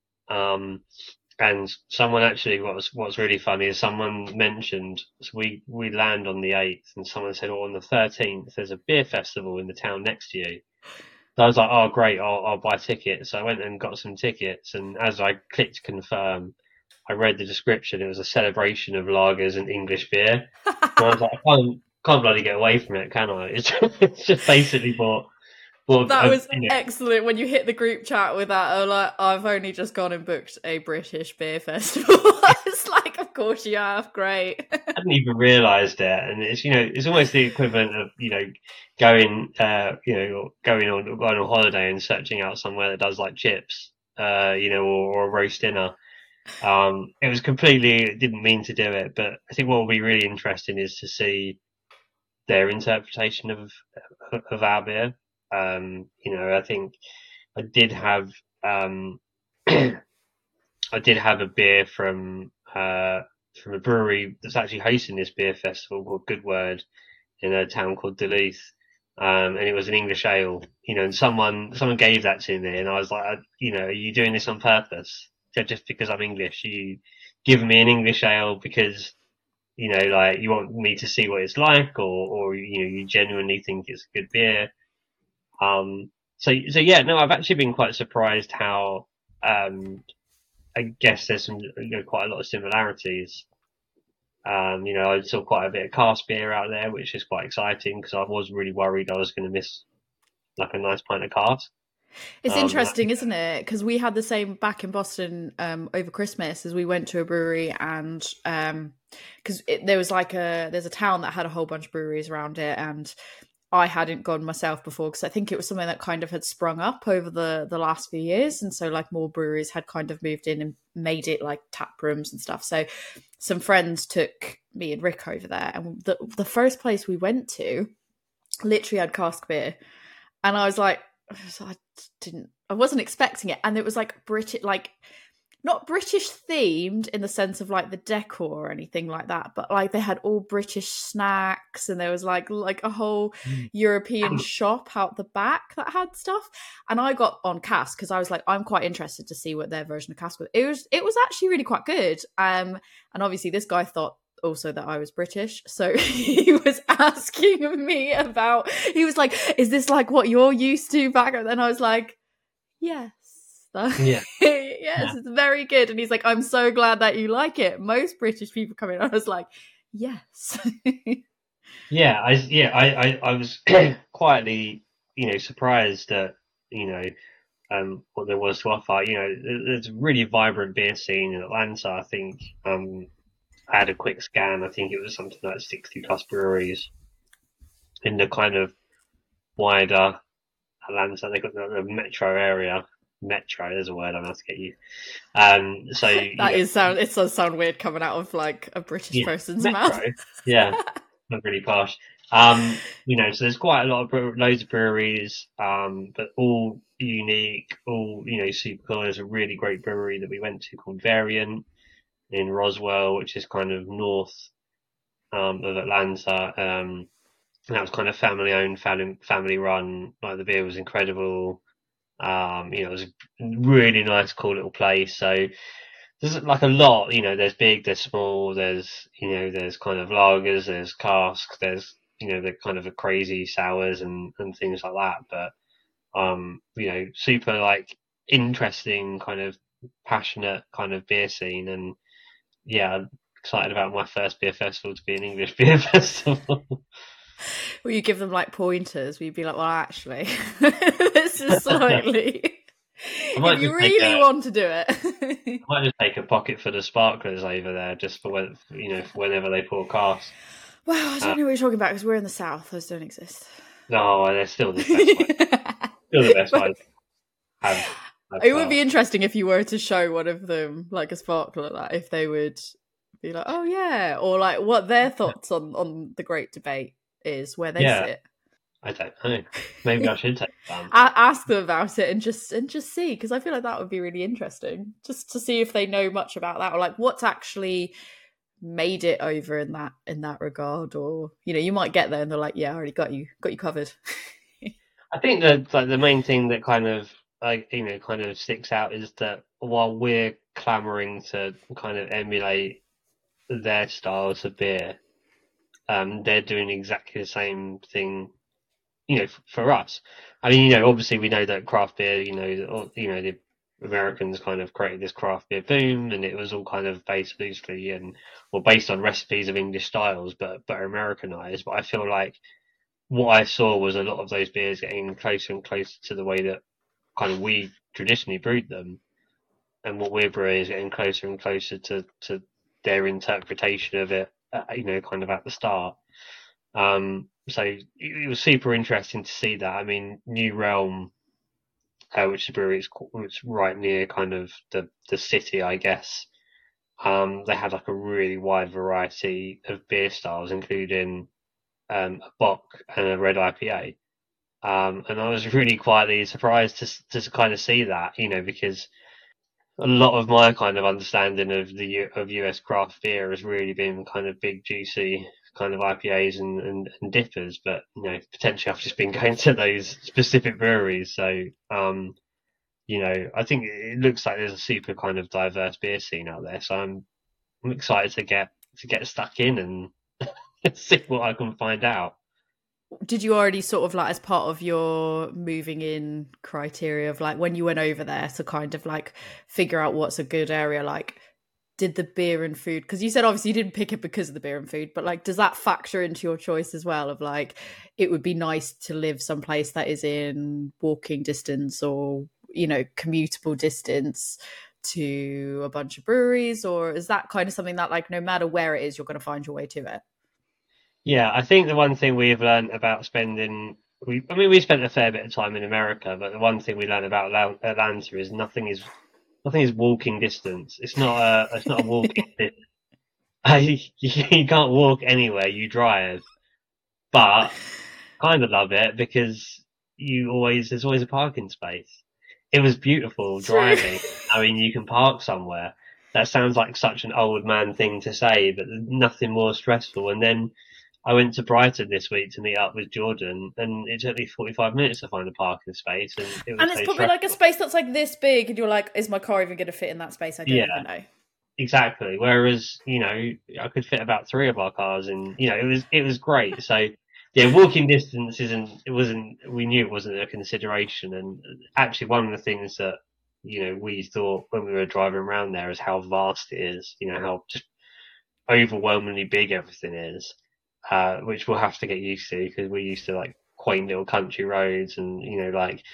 And someone actually, what's really funny is someone mentioned, so we land on the 8th, and someone said, on the 13th there's a beer festival in the town next to you. So I was like, oh great, I'll buy tickets. So I went and got some tickets, and as I clicked confirm, I read the description. It was a celebration of lagers and English beer. And I was like, I can't bloody get away from it, can I? It's just basically bought. That was excellent when you hit the group chat with that. Oh, like, I've only just gone and booked a British beer festival. It's like, of course you have. Great. I hadn't even realised it, and it's almost the equivalent of going on holiday and searching out somewhere that does like chips, or a roast dinner. It was completely didn't mean to do it, but I think what will be really interesting is to see their interpretation of our beer. I think I did have I did have a beer from a brewery that's actually hosting this beer festival called Good Word in a town called Duluth, and it was an English ale. And someone gave that to me, and I was like, are you doing this on purpose? Just because I'm English, you give me an English ale because like you want me to see what it's like, or you genuinely think it's a good beer. I've actually been quite surprised how, I guess there's some, quite a lot of similarities. I saw quite a bit of cask beer out there, which is quite exciting because I was really worried I was going to miss like a nice pint of cask. It's interesting, isn't it? Because we had the same back in Boston over Christmas as we went to a brewery, and because there's a town that had a whole bunch of breweries around it, and I hadn't gone myself before because I think it was something that kind of had sprung up over the last few years. And so like more breweries had kind of moved in and made it like tap rooms and stuff. So some friends took me and Rick over there. And the first place we went to literally had cask beer. And I was like, I wasn't expecting it. And it was like British, like not British themed in the sense of like the decor or anything like that, but like they had all British snacks, and there was like a whole European shop out the back that had stuff. And I got on cask because I was like, I'm quite interested to see what their version of cask was. It was actually really quite good. And obviously this guy thought also that I was British, so he was asking me about, he was like, is this like what you're used to back then? And I was like, yes. Yeah. Yes, it's very good. And he's like, I'm so glad that you like it. Most British people come in. I was like, yes. I was quietly, surprised that, what there was to offer. There's a really vibrant beer scene in Atlanta. I think I had a quick scan. I think it was something like 60 plus breweries in the kind of wider Atlanta. They got the metro area. Metro, there's a word I'm going to get you. So it does sound weird coming out of like a British person's metro. mouth. Yeah, not really posh. So there's quite a lot of loads of breweries, but all unique, all super cool. There's a really great brewery that we went to called Variant in Roswell, which is kind of north of Atlanta. And that was kind of family owned, family run. Like the beer was incredible. It was a really nice, cool little place. So there's like a lot, there's big, there's small, there's kind of lagers, there's casks, there's, the kind of the crazy sours and things like that. But, super like interesting kind of passionate kind of beer scene. And yeah, I'm excited about my first beer festival to be an English beer festival. Will you give them like pointers? Will you be like, well, actually, this is slightly. If you really want to do it, I might just take a pocket for the sparklers over there, just for when for whenever they pour cask. Well, I don't know what you're talking about because we're in the south; those don't exist. No, they're still the best ones. Still the best ones. It would be interesting if you were to show one of them like a sparkler, like if they would be like, "Oh yeah," or like what their thoughts on the great debate is, where they sit. I don't know. Maybe I should take them. Ask them about it and just see, because I feel like that would be really interesting, just to see if they know much about that, or like what's actually made it over in that regard. Or you might get there and they're like, yeah, I already got you covered. I think that like the main thing that kind of sticks out is that while we're clamoring to kind of emulate their styles of beer, they're doing exactly the same thing, for us. I mean, obviously we know that craft beer, the Americans kind of created this craft beer boom, and it was all kind of based loosely based on recipes of English styles, but Americanized. But I feel like what I saw was a lot of those beers getting closer and closer to the way that kind of we traditionally brewed them, and what we're brewing is getting closer and closer to their interpretation of it, kind of at the start. So it was super interesting to see that. I mean, New Realm, which the brewery is right near kind of the city, I guess. They had like a really wide variety of beer styles, including a Bock and a red IPA. And I was really quietly surprised to kind of see that, because a lot of my kind of understanding of US craft beer has really been kind of big, juicy kind of IPAs and dippers, but potentially I've just been going to those specific breweries. So I think it looks like there's a super kind of diverse beer scene out there. So I'm excited to get stuck in and see what I can find out. Did you already sort of like, as part of your moving in criteria of like when you went over there to kind of like figure out what's a good area, like did the beer and food, because you said obviously you didn't pick it because of the beer and food, but like does that factor into your choice as well, of like it would be nice to live someplace that is in walking distance or commutable distance to a bunch of breweries? Or is that kind of something that like no matter where it is you're going to find your way to it? Yeah, I think the one thing we've learned about we spent a fair bit of time in America, but the one thing we learned about Atlanta is nothing is walking distance. It's not a walking distance. You can't walk anywhere, you drive. But kind of love it because there's always a parking space. It was beautiful driving. I mean, you can park somewhere. That sounds like such an old man thing to say, but there's nothing more stressful. And then I went to Brighton this week to meet up with Jordan, and it took me 45 minutes to find a parking space. And it's probably like a space that's like this big, and you're like, is my car even going to fit in that space? I don't even know. Exactly. Whereas, I could fit about 3 of our cars, and it was great. So yeah, walking distance we knew it wasn't a consideration. And actually one of the things that, we thought when we were driving around there is how vast it is, how just overwhelmingly big everything is, which we'll have to get used to because we're used to like quaint little country roads and,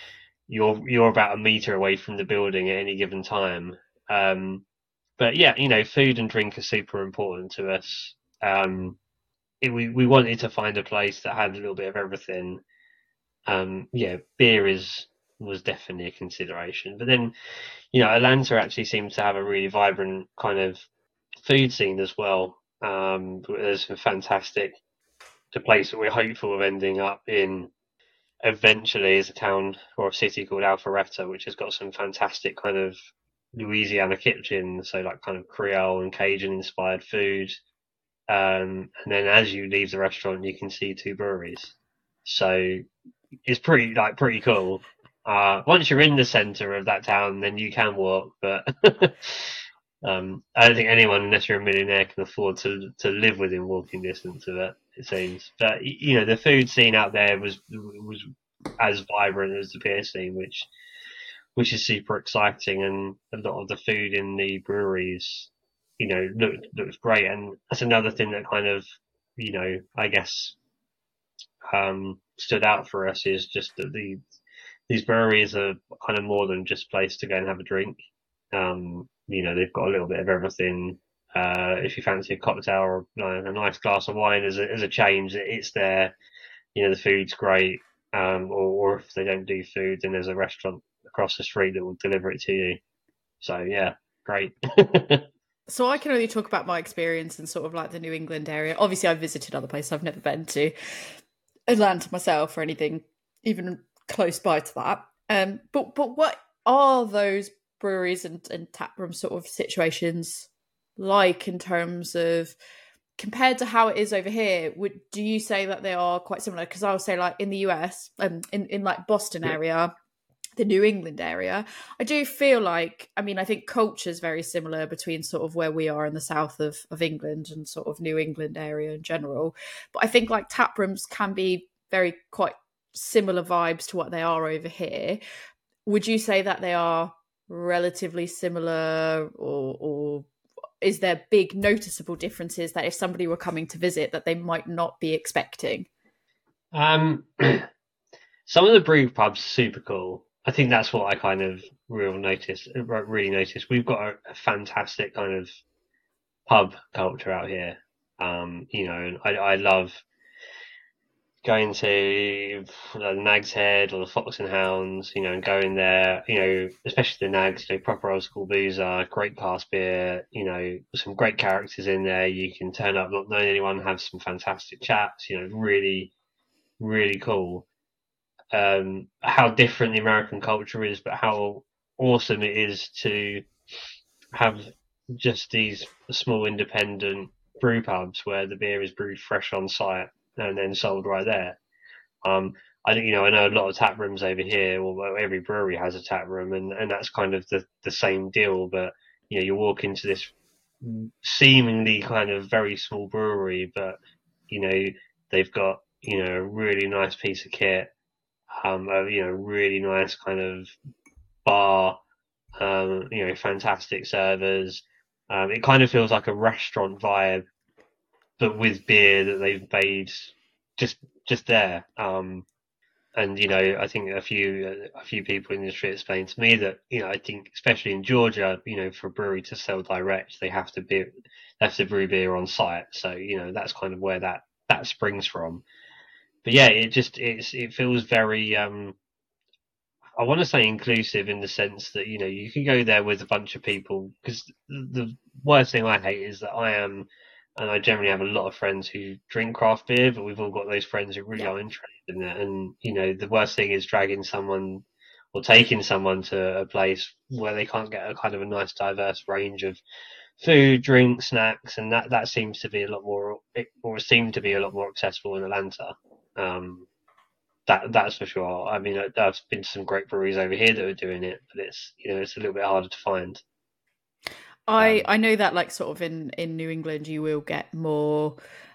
you're about a meter away from the building at any given time. But yeah, food and drink are super important to us. We wanted to find a place that had a little bit of everything. Yeah, beer was definitely a consideration. But then, Atlanta actually seems to have a really vibrant kind of food scene as well. There's some fantastic. The place that we're hopeful of ending up in eventually is a town or a city called Alpharetta, which has got some fantastic kind of Louisiana kitchen, so like kind of Creole and Cajun inspired food. And then as you leave the restaurant, you can see two breweries. So it's pretty cool. Once you're in the center of that town, then you can walk, but I don't think anyone, unless you're a millionaire, can afford to live within walking distance of it. It seems, but the food scene out there was as vibrant as the beer scene, which is super exciting, and a lot of the food in the breweries, looks great, and that's another thing that kind of, I guess, stood out for us is just that these breweries are kind of more than just a place to go and have a drink. They've got a little bit of everything. If you fancy a cocktail or a nice glass of wine as a change, it's there. The food's great. Or if they don't do food, then there's a restaurant across the street that will deliver it to you. So yeah, great. So I can only talk about my experience in sort of like the New England area. Obviously, I've visited other places. I've never been to Atlanta myself or anything even close by to that. But what are those breweries and taproom sort of situations like in terms of compared to how it is over here? Do you say that they are quite similar? Because I would say like in the US, in like Boston area, the New England area, I do feel like, I mean, I think culture is very similar between sort of where we are in the south of England and sort of New England area in general. But I think like tap rooms can be very quite similar vibes to what they are over here. Would you say that they are relatively similar, or is there big noticeable differences that if somebody were coming to visit that they might not be expecting? Some of the brew pubs are super cool. I think that's what I kind of really noticed. We've got a fantastic kind of pub culture out here. And I love going to the Nag's Head or the Fox and Hounds, and going there, especially the Nags, proper old school boozer, great cask beer, some great characters in there. You can turn up not knowing anyone, have some fantastic chats, really, really cool. How different the American culture is, but how awesome it is to have just these small independent brew pubs where the beer is brewed fresh on site and then sold right there. I know a lot of tap rooms over here, although every brewery has a tap room, and that's kind of the same deal. But you walk into this seemingly kind of very small brewery, but they've got a really nice piece of kit, a really nice kind of bar, fantastic servers. It kind of feels like a restaurant vibe, but with beer that they've made just there. And I think a few people in the industry explained to me that I think especially in Georgia, for a brewery to sell direct, they have to brew beer on site. So that's kind of where that springs from. But yeah, it feels very I want to say inclusive in the sense that you can go there with a bunch of people, because the worst thing I hate is that and I generally have a lot of friends who drink craft beer, but we've all got those friends who really are interested in it. And the worst thing is dragging someone or taking someone to a place where they can't get a kind of a nice diverse range of food, drink, snacks, and that seems to be a lot more, or seemed to be a lot more accessible in Atlanta. That's for sure. I mean, I've been to some great breweries over here that are doing it, but it's it's a little bit harder to find. I know that like sort of in New England you will get more.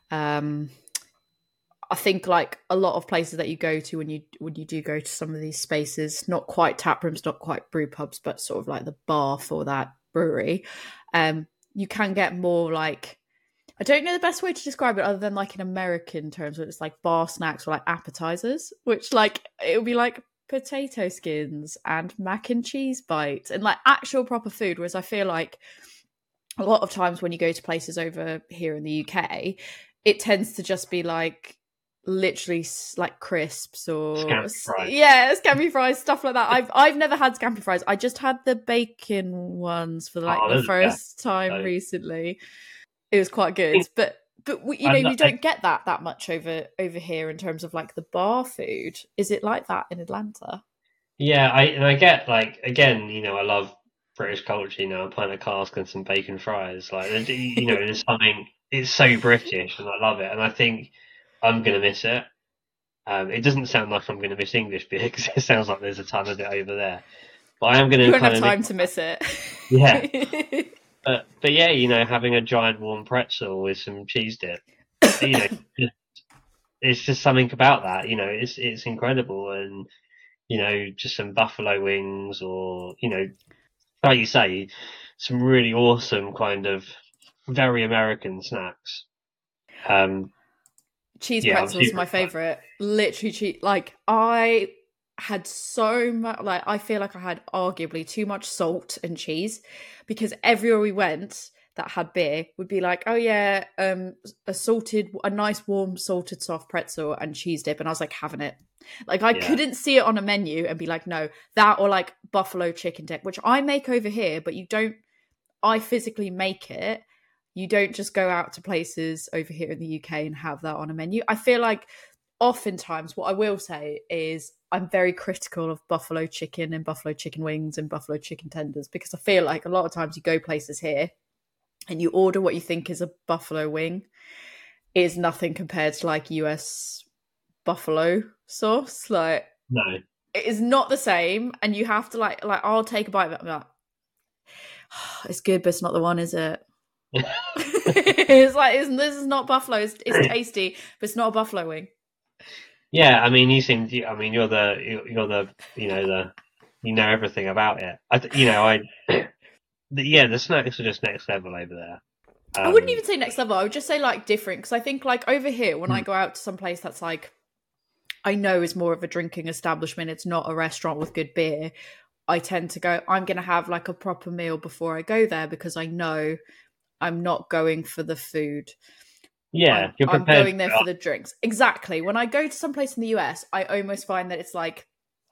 I think like a lot of places that you go to when you do go to some of these spaces, not quite tap rooms, not quite brew pubs, but sort of like the bar for that brewery, you can get more like, I don't know the best way to describe it other than like in American terms, where it's like bar snacks or like appetizers, which like it would be like potato skins and mac and cheese bites and like actual proper food. Whereas I feel like a lot of times when you go to places over here in the UK, it tends to just be like literally like crisps or Scampi fries. yeah, scampi fries, stuff like that. I've never had scampi fries. I just had the bacon ones for like Oh, the those are good. first time So, recently. It was quite I good, think but you I, know lo- you don't get that much over here in terms of like the bar food. Is it like that in Atlanta? yeah, I get like again, I love British culture. A pint of cask and some bacon fries. Like, there's something. It's so British, and I love it. And I think I'm gonna miss it. It doesn't sound like I'm gonna miss English beer because it sounds like there's a ton of it over there. But I am You gonna won't have kind of miss. time to miss it. Yeah, but yeah, having a giant warm pretzel with some cheese dip. You know, it's just something about that. It's incredible, and just some buffalo wings, or like you say, some really awesome kind of very American snacks. Um, Cheese yeah, I'm pretzels are super my excited. favorite. Literally, cheese. Like I had so much. Like I feel like I had arguably too much salt and cheese because everywhere we went that had beer would be like, oh yeah, a nice warm salted soft pretzel and cheese dip, and I was like having it. Like I Yeah, couldn't see it on a menu and be like, no, that or like buffalo chicken dip, which I make over here, but you don't. I physically make it. You don't just go out to places over here in the UK and have that on a menu. I feel like oftentimes what I will say is I'm very critical of buffalo chicken and buffalo chicken wings and buffalo chicken tenders because I feel like a lot of times you go places here and you order what you think is a buffalo wing is nothing compared to like US buffalo sauce. Like no, it is not the same and you have to like I'll take a bite of it and be like, it's good, but it's not the one, is it? It's like this is not buffalo. It's tasty, but it's not a buffalo wing. yeah. I mean, you seem. I mean, you're the everything about it. The snacks are just next level over there. I wouldn't Um, even say next level. I would just say like different because I think like over here when I mm, go out to some place that's like I know is more of a drinking establishment. It's not a restaurant with good beer. I tend to go. I'm going to have like a proper meal before I go there because I know I'm not going for the food. yeah, you're I'm prepared going there for for it. the drinks. Exactly. When I go to some place in the US, I almost find that it's like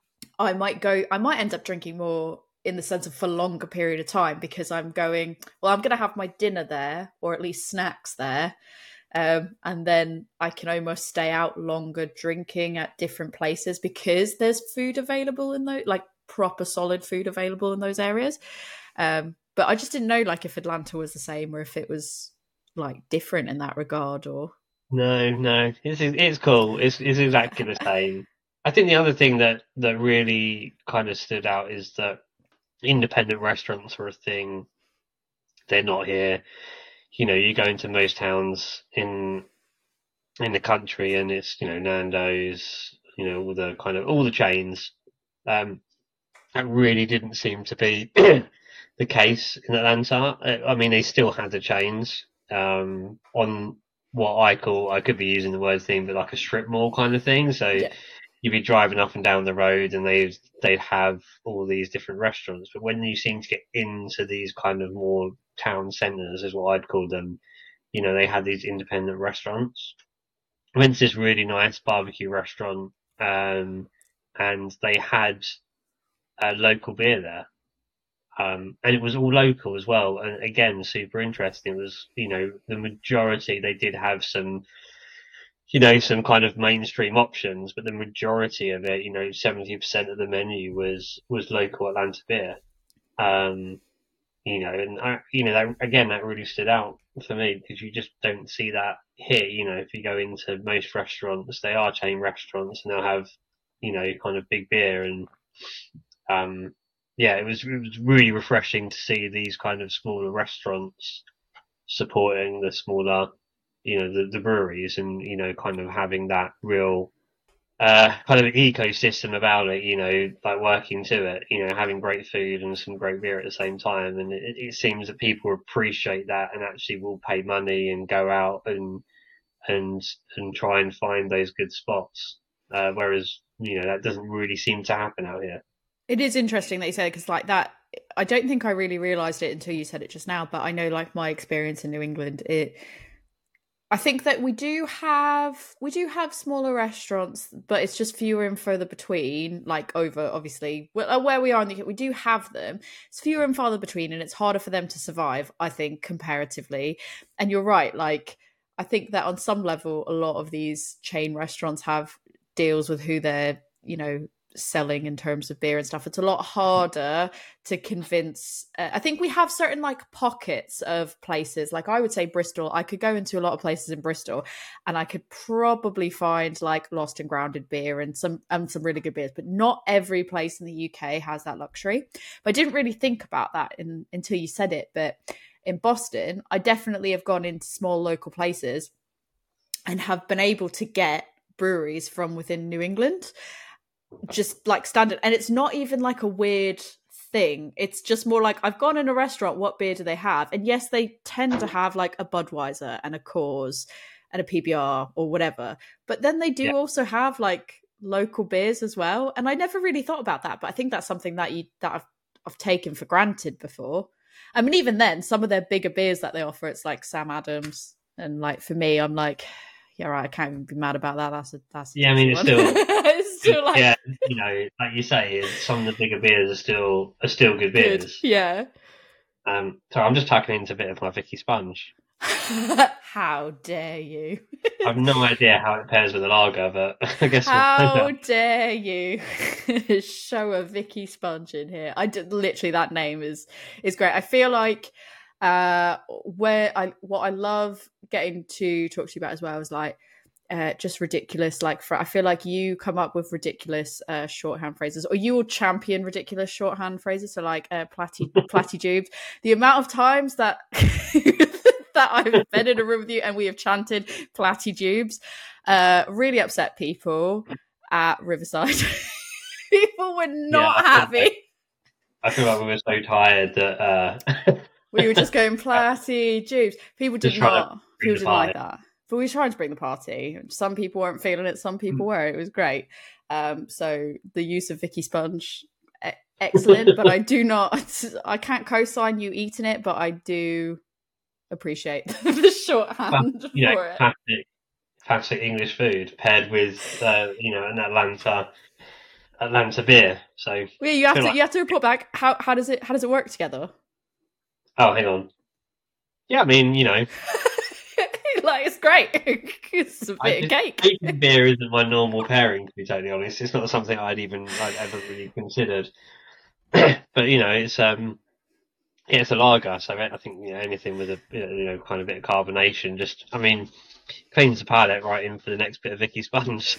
I might end up drinking more in the sense of for longer period of time because I'm going, well, I'm going to have my dinner there or at least snacks there. And then I can almost stay out longer drinking at different places because there's food available in those, like proper solid food available in those areas. But I just didn't know like if Atlanta was the same or if it was like different in that regard or No, no, it's cool. It's exactly the same. I think the other thing that really kind of stood out is that independent restaurants are a thing. They're not here. You go into most towns in the country, and it's Nando's, all the chains. Um, that really didn't seem to be the case in Atlanta. I mean, they still had the chains on what I could be using the word thing, but like a strip mall kind of thing. So yeah. you'd be driving up and down the road, and they'd have all these different restaurants. But when you seem to get into these kind of more town centres, is what I'd call them, they had these independent restaurants. I went to this really nice barbecue restaurant, and they had local beer there. And it was all local as well. And again, super interesting. It was, the majority, they did have some kind of mainstream options, but the majority of it, 70% of the menu was local Atlanta beer. Um, and that again, that really stood out for me because you just don't see that here. If you go into most restaurants, they are chain restaurants and they'll have, kind of big beer and um, yeah, it was really refreshing to see these kind of smaller restaurants supporting the smaller, the breweries and kind of having that real kind of ecosystem about it, like working to it, having great food and some great beer at the same time. And it seems that people appreciate that and actually will pay money and go out and and try and find those good spots. whereas that doesn't really seem to happen out here. It is interesting that you said it, because like that, I don't think I really realised it until you said it just now, but I know like my experience in New England, I think that we do have smaller restaurants, but it's just fewer and further between, like over obviously where we are in the UK, we do have them. It's fewer and farther between, and it's harder for them to survive, I think, comparatively. And you're right, like I think that on some level a lot of these chain restaurants have deals with who they're, selling in terms of beer and stuff. It's a lot harder to convince. I think we have certain like pockets of places, like I would say Bristol. I could go into a lot of places in Bristol and I could probably find like Lost and Grounded beer and some really good beers, but not every place in the UK has that luxury. But I didn't really think about that until you said it. But in Boston, I definitely have gone into small local places and have been able to get breweries from within New England, just like standard. And it's not even like a weird thing. It's just more like, I've gone in a restaurant, what beer do they have? And yes, they tend to have like a Budweiser and a Coors and a PBR or whatever. But then they do also have like local beers as well. And I never really thought about that. But I think that's something that I've taken for granted before. I mean, even then, some of their bigger beers that they offer, it's like Sam Adams. And like, for me, I'm like, yeah, right, I can't even be mad about that. That's I mean, it's still it's still like, yeah, like you say, some of the bigger beers are still good beers. Yeah. So I'm just tucking into a bit of my Vicky Sponge. How dare you? I have no idea how it pairs with a lager, but I guess how dare you show a Vicky Sponge in here? Literally, that name is great. I feel like what I love getting to talk to you about as well is like just ridiculous. Like I feel like you come up with ridiculous shorthand phrases, or you will champion ridiculous shorthand phrases. So like platitubes. The amount of times that that I've been in a room with you and we have chanted platitubes really upset people at Riverside. People were not happy. I feel like we were so tired that we were just going platitubes. People didn't like that. But we were trying to bring the party. Some people weren't feeling it, some people were. It was great. So the use of Vicky Sponge, excellent. But I can't co-sign you eating it, but I do appreciate the shorthand for it. Classic English food paired with an Atlanta beer. So you have to report back. How does it work together? Oh, hang on. Yeah, I mean, like it's great. It's a bit of cake. Beer isn't my normal pairing, to be totally honest. It's not something I'd ever really considered. But it's it's a lager, so I think anything with a kind of bit of carbonation just, I mean, cleans the palate right in for the next bit of Vicky Sponge.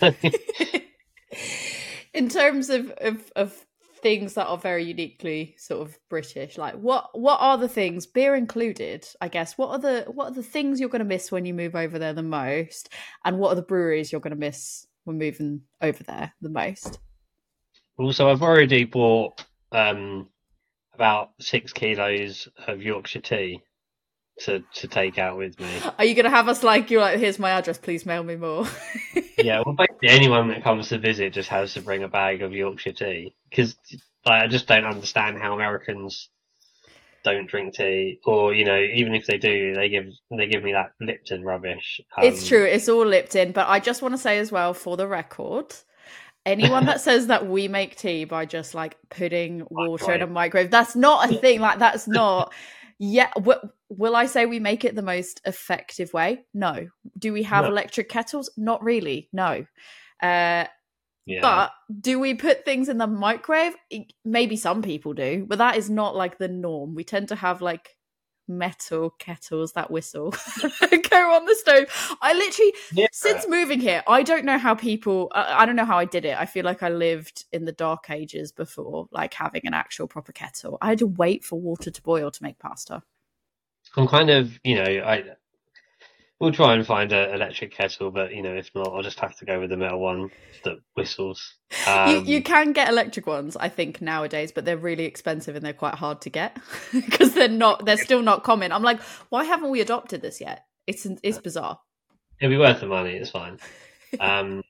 In terms of things that are very uniquely sort of British, like what are the things, beer included, I guess, what are the things you're going to miss when you move over there the most, and what are the breweries you're going to miss when moving over there the most? Also, I've already bought about 6 kilos of Yorkshire tea to take out with me. Are you going to have us like, you're like, here's my address, please mail me more? Yeah, well, basically anyone that comes to visit just has to bring a bag of Yorkshire tea, because I just don't understand how Americans don't drink tea, or even if they do, they give me that Lipton rubbish. It's true, it's all Lipton, but I just want to say as well, for the record, anyone that says that we make tea by just like putting water in a microwave, that's not a thing. Like that's not. Yeah, will I say we make it the most effective way? No. Do we have electric kettles? Not really. No. But do we put things in the microwave? Maybe some people do, but that is not like the norm. We tend to have like metal kettles that whistle go on the stove. I literally, since moving here, I don't know how people, I don't know how I did it. I feel like I lived in the dark ages before like having an actual proper kettle. I had to wait for water to boil to make pasta. I'm kind of, we'll try and find an electric kettle, but if not, I'll just have to go with the metal one that whistles. You can get electric ones, I think, nowadays, but they're really expensive and they're quite hard to get because they're still not common. I'm like, why haven't we adopted this yet? It's bizarre. It'll be worth the money. It's fine.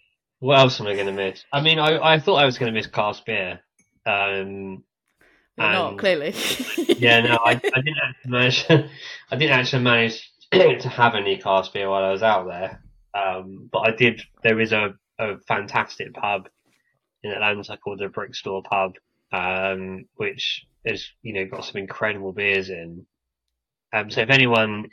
What else am I going to miss? I mean, I thought I was going to miss cask beer, You're not, and clearly. yeah, no, I didn't actually manage. I didn't actually manage to have any cask beer while I was out there. But I did. There is a fantastic pub in Atlanta called the Brickstore Pub, which has got some incredible beers in. So if anyone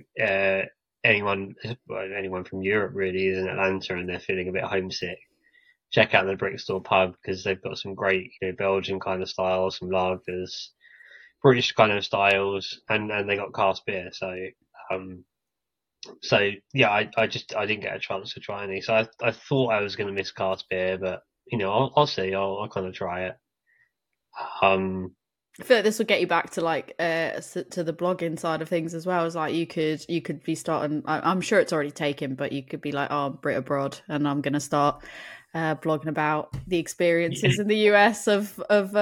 anyone from Europe really is in Atlanta and they're feeling a bit homesick, check out the Brickstore Pub because they've got some great Belgian kind of styles, some lagers, British kind of styles, and they got cask beer. Um, so yeah, I didn't get a chance to try any. So I thought I was going to miss cask beer, but I'll see. I'll kind of try it. Um, I feel like this will get you back to like to the blogging side of things as well. It's like you could be starting. I'm sure it's already taken, but you could be like, oh, I'm Brit abroad, and I'm going to start blogging about the experiences in the US of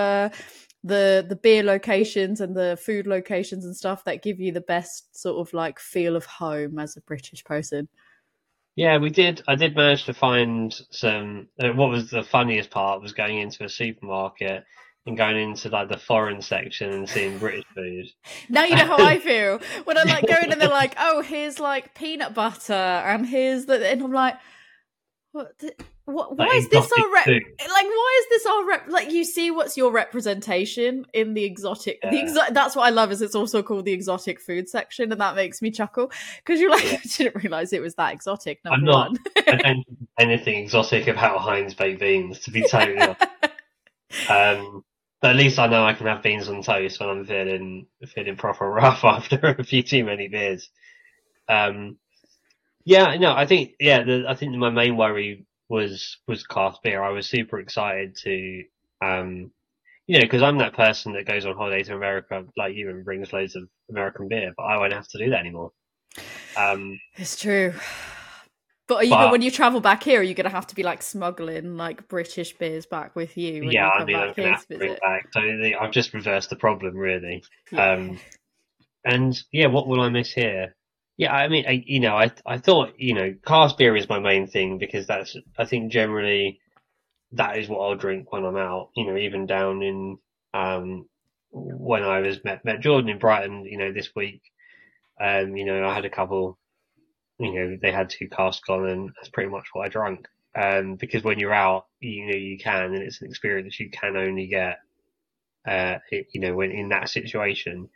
the beer locations and the food locations and stuff that give you the best sort of like feel of home as a British person. yeah, we did. I did manage to find some. What was the funniest part was going into a supermarket and going into like the foreign section and seeing British food. Now you know how I feel when I like go in and they're like, oh, here's like peanut butter and here's the, and I'm like, what? Why Like is this exotic our food. like? Why is this our like? You see, what's your representation in the exotic? Yeah. That's what I love. Is it's also called the exotic food section, and that makes me chuckle because you're like, Yeah. I didn't realize it was that exotic. I'm Number not. one. I don't think anything exotic about Heinz baked beans, to be totally honest. But at least I know I can have beans on toast when I'm feeling proper rough after a few too many beers. Um, yeah, no, I think I think my main worry was cask beer. I was super excited to because I'm that person that goes on holiday to America like you and brings loads of American beer, but I won't have to do that anymore. Um, It's true. But are you but when you travel back here? Are you going to have to be like smuggling like British beers back with you when yeah, you I come mean, I'm back gonna here have to to bring visit? it back. So I've just reversed the problem, really. Yeah. Um, and yeah, what will I miss here? Yeah, I mean, I thought, cask beer is my main thing because I think generally that is what I'll drink when I'm out. Even down in, when I was met Jordan in Brighton, this week, I had a couple, they had two casks on and that's pretty much what I drank. Because when you're out, you can, and it's an experience you can only get, when in that situation.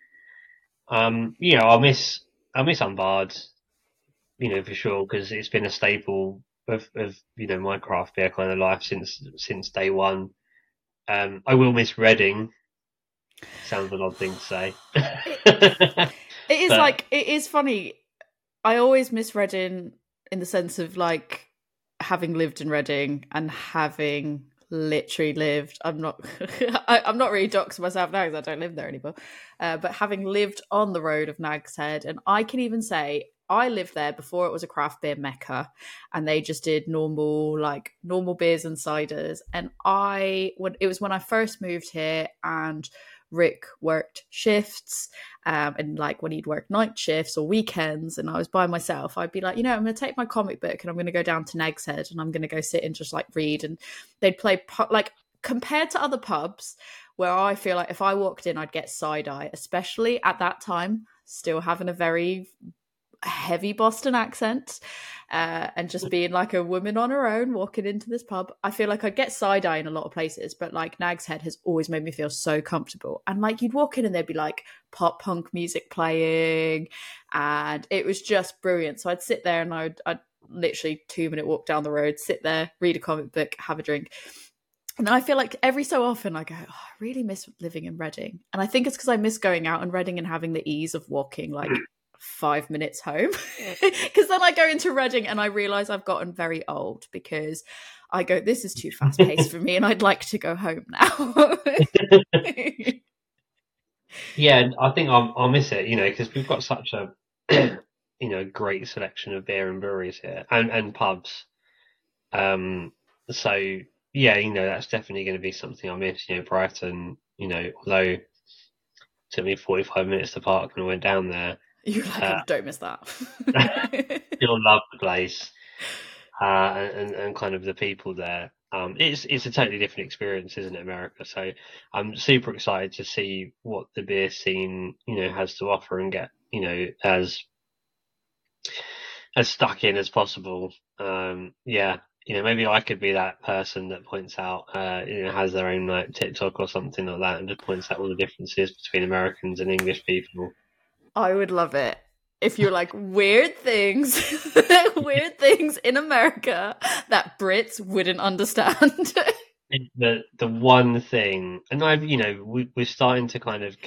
I'll miss Unbarred, for sure, because it's been a staple of my craft beer kind of life since day one. I will miss Reading. Sounds an odd thing to say, It is but like it is funny. I always miss Reading in the sense of like having lived in Reading and having literally lived. I'm not really doxing myself now because I don't live there anymore. But having lived on the road of Nag's Head, and I can even say I lived there before it was a craft beer mecca, and they just did normal beers and ciders. And when it was when I first moved here and Rick worked shifts, and like when he'd work night shifts or weekends and I was by myself, I'd be like, I'm going to take my comic book and I'm going to go down to Nag's Head and I'm going to go sit and just like read. And they'd play like compared to other pubs where I feel like if I walked in, I'd get side eye, especially at that time, still having a very heavy Boston accent, and just being like a woman on her own walking into this pub. I feel like I'd get side eye in a lot of places, but like Nag's Head has always made me feel so comfortable. And like you'd walk in and there'd be like pop punk music playing, and it was just brilliant. So I'd sit there and I'd literally 2-minute walk down the road, sit there, read a comic book, have a drink. And I feel like every so often I go, I really miss living in Reading. And I think it's because I miss going out in Reading and having the ease of walking like 5 minutes home. Because then I go into Reading and I realise I've gotten very old because I go, this is too fast paced for me and I'd like to go home now. yeah, I think I'll miss it. Because we've got such a great selection of beer and breweries here and pubs. So yeah, that's definitely going to be something I miss. Brighton. Although it took me 45 minutes to park when I went down there. You're like, don't miss that. Still love the place. and kind of the people there. It's a totally different experience, isn't it, America? So I'm super excited to see what the beer scene, has to offer and get, as stuck in as possible. Yeah, maybe I could be that person that points out, has their own like TikTok or something like that, and just points out all the differences between Americans and English people. I would love it if you're like weird things, weird things in America that Brits wouldn't understand. The one thing, and we're starting to kind of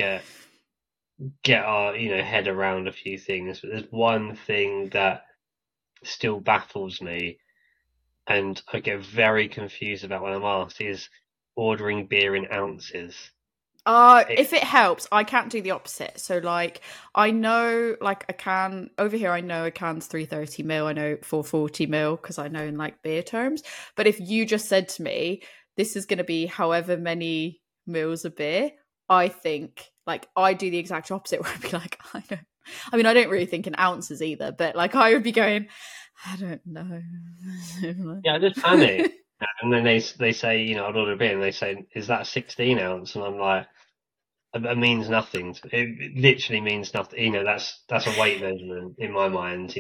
get our head around a few things, but there's one thing that still baffles me, and I get very confused about when I'm asked, is ordering beer in ounces. If it helps, I can't do the opposite. So, like, I know, like, a can over here, I know a can's 330 ml, I know 440 ml, because I know in like beer terms. But if you just said to me, this is going to be however many mils of beer, I think, like, I do the exact opposite, where I'd be like, I don't really think in ounces either, but like, I would be going, I don't know. Yeah, I just panic. And then they say, I'd order a beer, and they say, "Is that 16 ounce?" And I'm like, it means nothing. It literally means nothing. That's a weight measurement in my mind.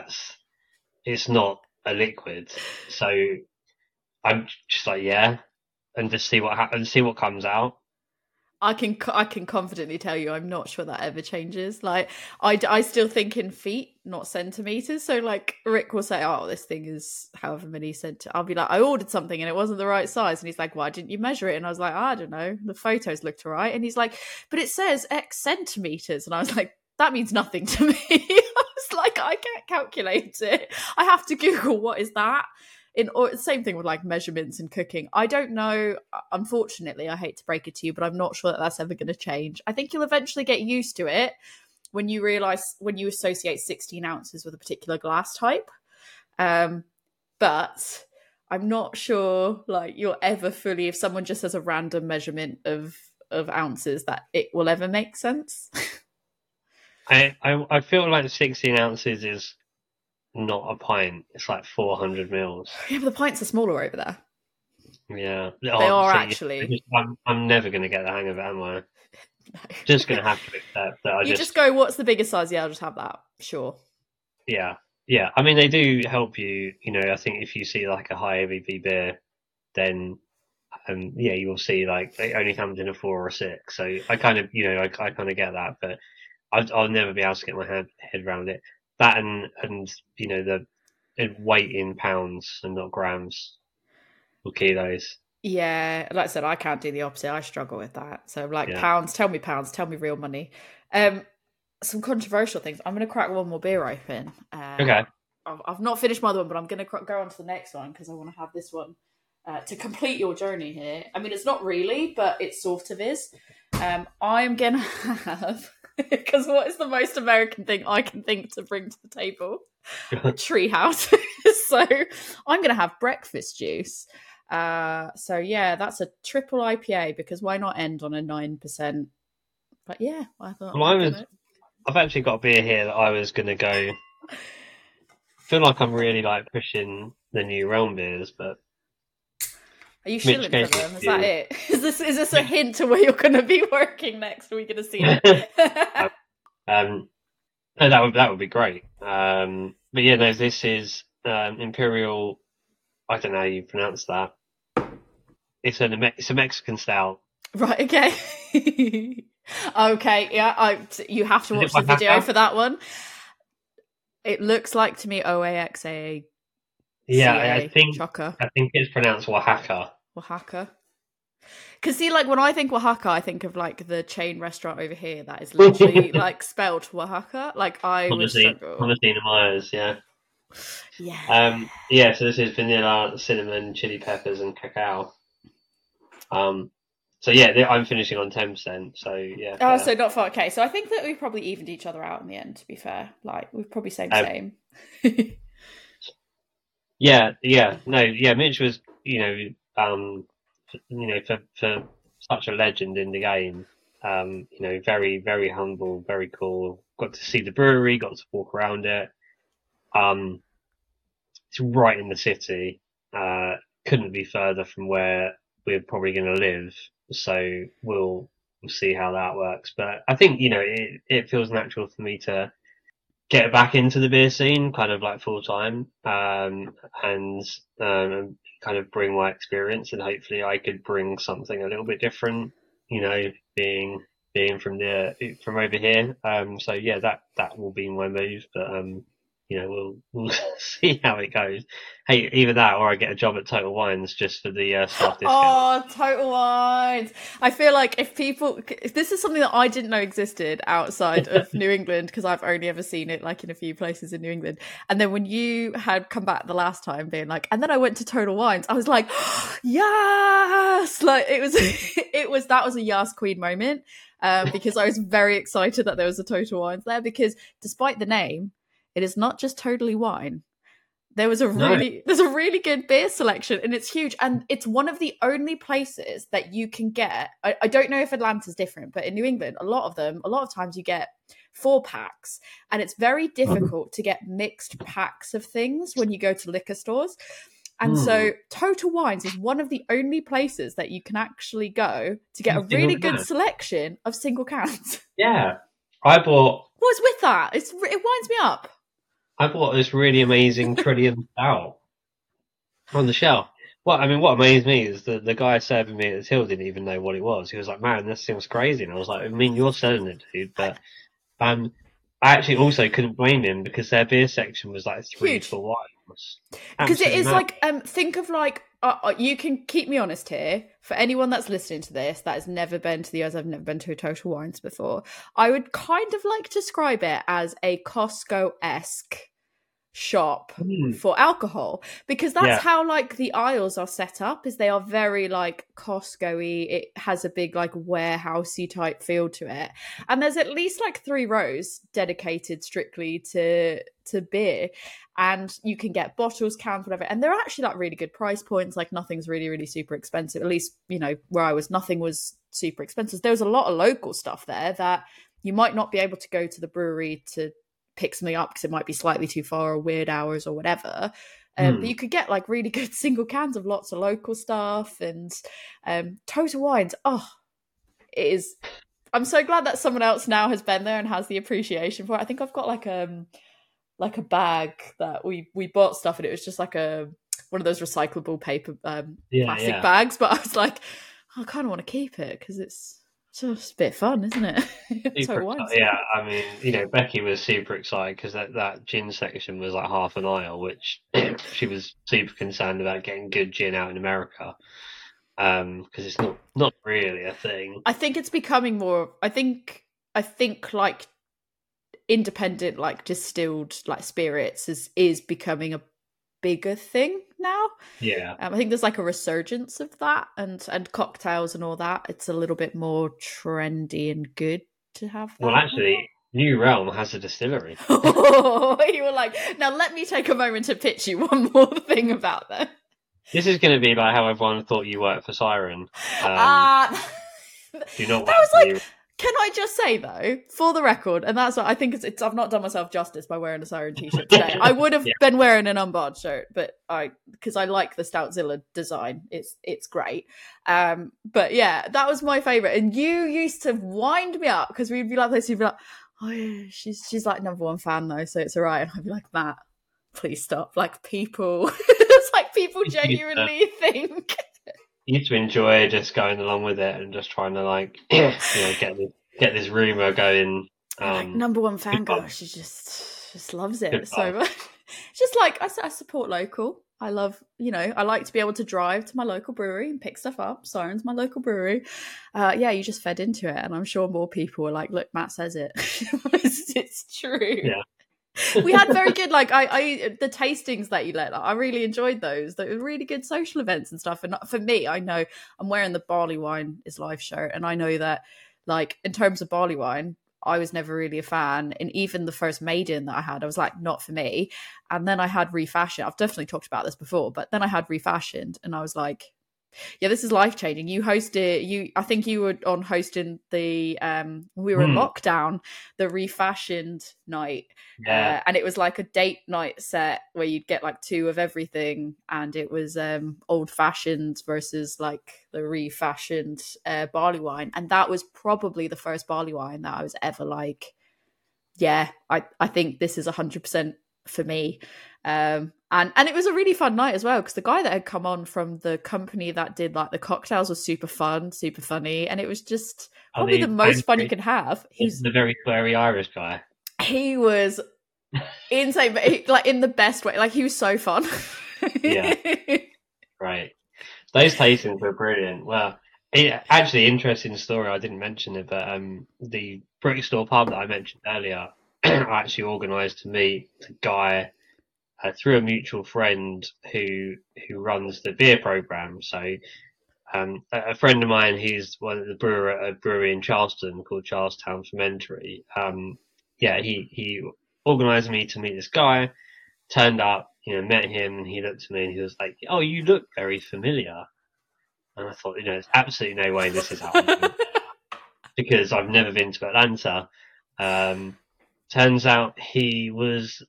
It's not a liquid. So I'm just like, yeah, and just see what happens, see what comes out. I can confidently tell you, I'm not sure that ever changes. Like, I still think in feet, not centimeters. So like, Rick will say, "Oh, this thing is however many centimeters." I'll be like, "I ordered something and it wasn't the right size," and he's like, "Why didn't you measure it?" And I was like, "I don't know. The photos looked alright." And he's like, "But it says X centimeters," and I was like, "That means nothing to me." I was like, "I can't calculate it. I have to Google what is that." Or same thing with like measurements and cooking. I don't know. Unfortunately, I hate to break it to you, but I'm not sure that that's ever going to change. I think you'll eventually get used to it when you realize, when you associate 16 ounces with a particular glass type. But I'm not sure like you'll ever fully, if someone just has a random measurement of ounces, that it will ever make sense. I feel like 16 ounces is not a pint. It's like 400 mils. Yeah, but the pints are smaller over there. Yeah, They are actually. I'm never going to get the hang of it, am I? No. Just going to have to accept that. You just go, "What's the biggest size?" "Yeah, I'll just have that." Sure. Yeah, yeah. I mean, they do help you. I think if you see like a high ABV beer, then yeah, you'll see like it only comes in a 4 or a 6. So I kind of, I kind of get that, but I'll never be able to get my head around it. That and the weight in pounds and not grams or kilos. Yeah, like I said, I can't do the opposite. I struggle with that. So like, Yeah. pounds, tell me real money. Some controversial things. I'm going to crack one more beer open. Okay. I've not finished my other one, but I'm going to go on to the next one because I want to have this one to complete your journey here. I mean, it's not really, but it sort of is. I'm going to have, because what is the most American thing I can think to bring to the table? Treehouse. So I'm going to have breakfast juice. So yeah, that's a triple IPA, because why not end on a 9%? But yeah, I thought. Well, I've actually got a beer here that I was going to go. I feel like I'm really like pushing the new Realm beers, but are you shilling for them? Is that it? Is this a hint to where you're going to be working next? Are we going to see it? That would be great. But yeah, no, this is Imperial. I don't know how you pronounce that. It's a Mexican stout. Right. Okay. Okay. Yeah. You have to watch the video for that one. It looks like to me OAXA. Yeah, I think Chocker. I think it's pronounced Oaxaca. Oaxaca. Because see, like when I think Oaxaca, I think of like the chain restaurant over here that is literally like spelled Oaxaca. Like I would struggle. Honestly, Myers, yeah. Yeah. Yeah. So this is vanilla, cinnamon, chili peppers, and cacao. So yeah, I'm finishing on 10%. So yeah. Oh, so not far. Okay, so I think that we probably evened each other out in the end. To be fair, like we've probably same. Yeah. No. Yeah. Mitch was, for such a legend in the game. Very, very humble, very cool. Got to see the brewery, got to walk around it. it's right in the city. Couldn't be further from where we're probably going to live. So we'll see how that works. But I think it feels natural for me to get back into the beer scene, kind of like full time, and kind of bring my experience, and hopefully I could bring something a little bit different. Being from over here. So yeah, that will be my move, but we'll see how it goes. Hey, either that or I get a job at Total Wines just for the staff discount. Oh, Total Wines. I feel like if this is something that I didn't know existed outside of New England, because I've only ever seen it like in a few places in New England. And then when you had come back the last time being like, and then I went to Total Wines, I was like, yes! Like that was a Yas Queen moment. Because I was very excited that there was a Total Wines there, because despite the name, it is not just totally wine. There's a really good beer selection, and it's huge. And it's one of the only places that you can get. I don't know if Atlanta's different, but in New England, a lot of times you get 4-packs, and it's very difficult to get mixed packs of things when you go to liquor stores. And so Total Wines is one of the only places that you can actually go to get a really good selection of single cans. Yeah. I bought... What's with that? It winds me up. I bought this really amazing Trillium Stout on the shelf. What amazed me is the guy serving me at the till didn't even know what it was. He was like, "Man, this seems crazy." And I was like, "I mean, you're selling it, dude." But I actually also couldn't blame him, because their beer section was like 3 for wines. Because it is like, think of like, you can keep me honest here. For anyone that's listening to this that has never been to the US, I've never been to a Total Wines before. I would kind of like to describe it as a Costco-esque shop for alcohol, because that's how like the aisles are set up, is they are very like Costco-y. It has a big like warehousey type feel to it, and there's at least like 3 rows dedicated strictly to beer, and you can get bottles, cans, whatever, and they're actually like really good price points. Like nothing's really really super expensive, at least where I was, nothing was super expensive. There was a lot of local stuff there that you might not be able to go to the brewery to pick something up because it might be slightly too far or weird hours or whatever. But you could get like really good single cans of lots of local stuff. And Total Wines, it is. I'm so glad that someone else now has been there and has the appreciation for it. I think I've got like a bag that we bought stuff, and it was just like one of those recyclable paper plastic bags. But I was like, I kind of want to keep it because it's just a bit fun, isn't it? Yeah, I mean, Becky was super excited because that gin section was like half an aisle, which she was super concerned about getting good gin out in America, because it's not really a thing. I think it's becoming more. I think like independent, like distilled, like spirits is becoming a bigger thing now. Yeah. I think there's like a resurgence of that, and cocktails and all that. It's a little bit more trendy and good to have that. Well, actually, New Realm has a distillery. You were like, now let me take a moment to pitch you one more thing about that. This is going to be like how everyone thought you worked for Siren. Do not. That was like. Can I just say though, for the record, and that's what I think it's I've not done myself justice by wearing a Siren t-shirt today. I would have been wearing an unbarred shirt, but because I like the Stoutzilla design, it's great. But yeah, that was my favourite. And you used to wind me up because we'd be like this, you'd be like, oh yeah, she's like #1 fan though, so it's alright. And I'd be like, Matt, please stop. Like people, it's like people genuinely think. You used to enjoy just going along with it and just trying to like get this rumor going. Like #1 fan girl, she just loves it so much. It's just like I support local. I love, I like to be able to drive to my local brewery and pick stuff up. Siren's my local brewery. You just fed into it, and I'm sure more people were like, "Look, Matt says it. it's true." Yeah. We had very good, like I the tastings that you let. Like, I really enjoyed those. They were really good social events and stuff. And for me, I know I'm wearing the Barley Wine is Life shirt, and I know that, like in terms of barley wine, I was never really a fan. And even the first Maiden that I had, I was like, not for me. And then I had Refashioned. I've definitely talked about this before, but then I had Refashioned, and I was like, Yeah, this is life changing. You hosted I think you were on hosting the we were in lockdown, the refashioned night. Yeah. And it was like a date night set where you'd get like two of everything, and it was old fashioned versus like the refashioned barley wine. And that was probably the first barley wine that I was ever like, yeah, I think this is 100% for me. And it was a really fun night as well, because the guy that had come on from the company that did like the cocktails was super fun, super funny, and it was just probably the most fun you can have. He's the very sweary Irish guy. He was insane, but like in the best way. Like he was so fun. Yeah, right. Those tastings were brilliant. Well, actually, interesting story. I didn't mention it, but the Brickstore pub that I mentioned earlier, I actually organised to meet the guy through a mutual friend who runs the beer program. So a friend of mine, he's one of the brewer at a brewery in Charleston called Charlestown Fermentary. He organised me to meet this guy. Turned up, met him, and he looked at me and he was like, "Oh, you look very familiar." And I thought, there's absolutely no way this is happening because I've never been to Atlanta. Turns out he was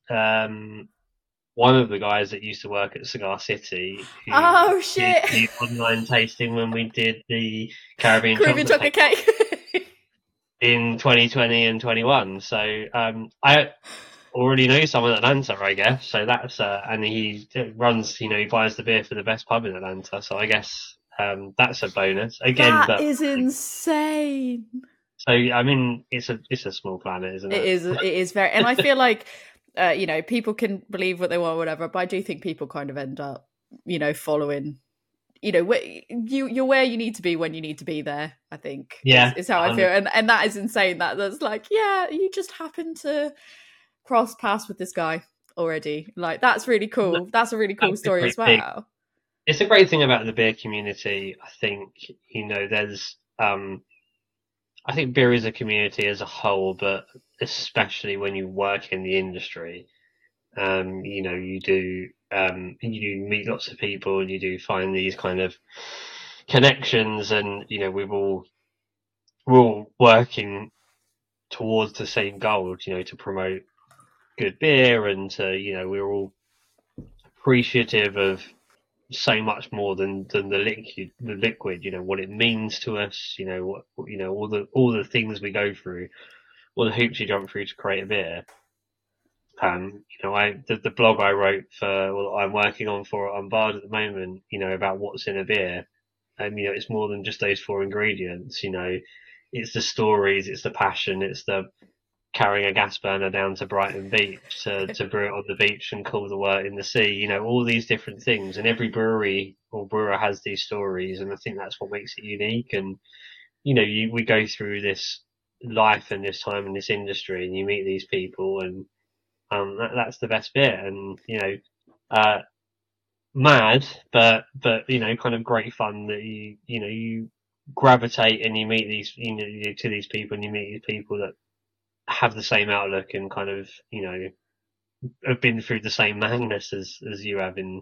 one of the guys that used to work at Cigar City. Oh shit! Did the online tasting when we did the Caribbean chocolate cake in 2020 and 21. So I already know someone in Atlanta, I guess. So that's and he runs, he buys the beer for the best pub in Atlanta. So I guess that's a bonus. Again, that is insane. So I mean, it's a small planet, isn't it? It is very, and I feel like people can believe what they want, or whatever. But I do think people kind of end up, following. You're where you need to be when you need to be there. I think, is how I feel, and that is insane. That's like, yeah, you just happen to cross paths with this guy already. Like, that's really cool. That's a really cool story as well. It's a great thing about the beer community. I think, there's, I think beer is a community as a whole, but especially when you work in the industry, you do meet lots of people and you do find these kind of connections, and, we're all working towards the same goal, to promote good beer, and we're all appreciative of so much more than the liquid, what it means to us, all the things we go through, all the hoops you jump through to create a beer. The blog I wrote I'm working on for Unbarred at the moment, about what's in a beer, it's more than just those 4 ingredients. It's the stories, it's the passion, it's the carrying a gas burner down to Brighton Beach to brew it on the beach and cool the wort in the sea, all these different things. And every brewery or brewer has these stories, and I think that's what makes it unique. And, we go through this life and this time in this industry, and you meet these people, and that's the best bit. And, mad, but kind of great fun that you gravitate and you meet these, to these people, and you meet these people that have the same outlook and kind of, have been through the same madness as you have in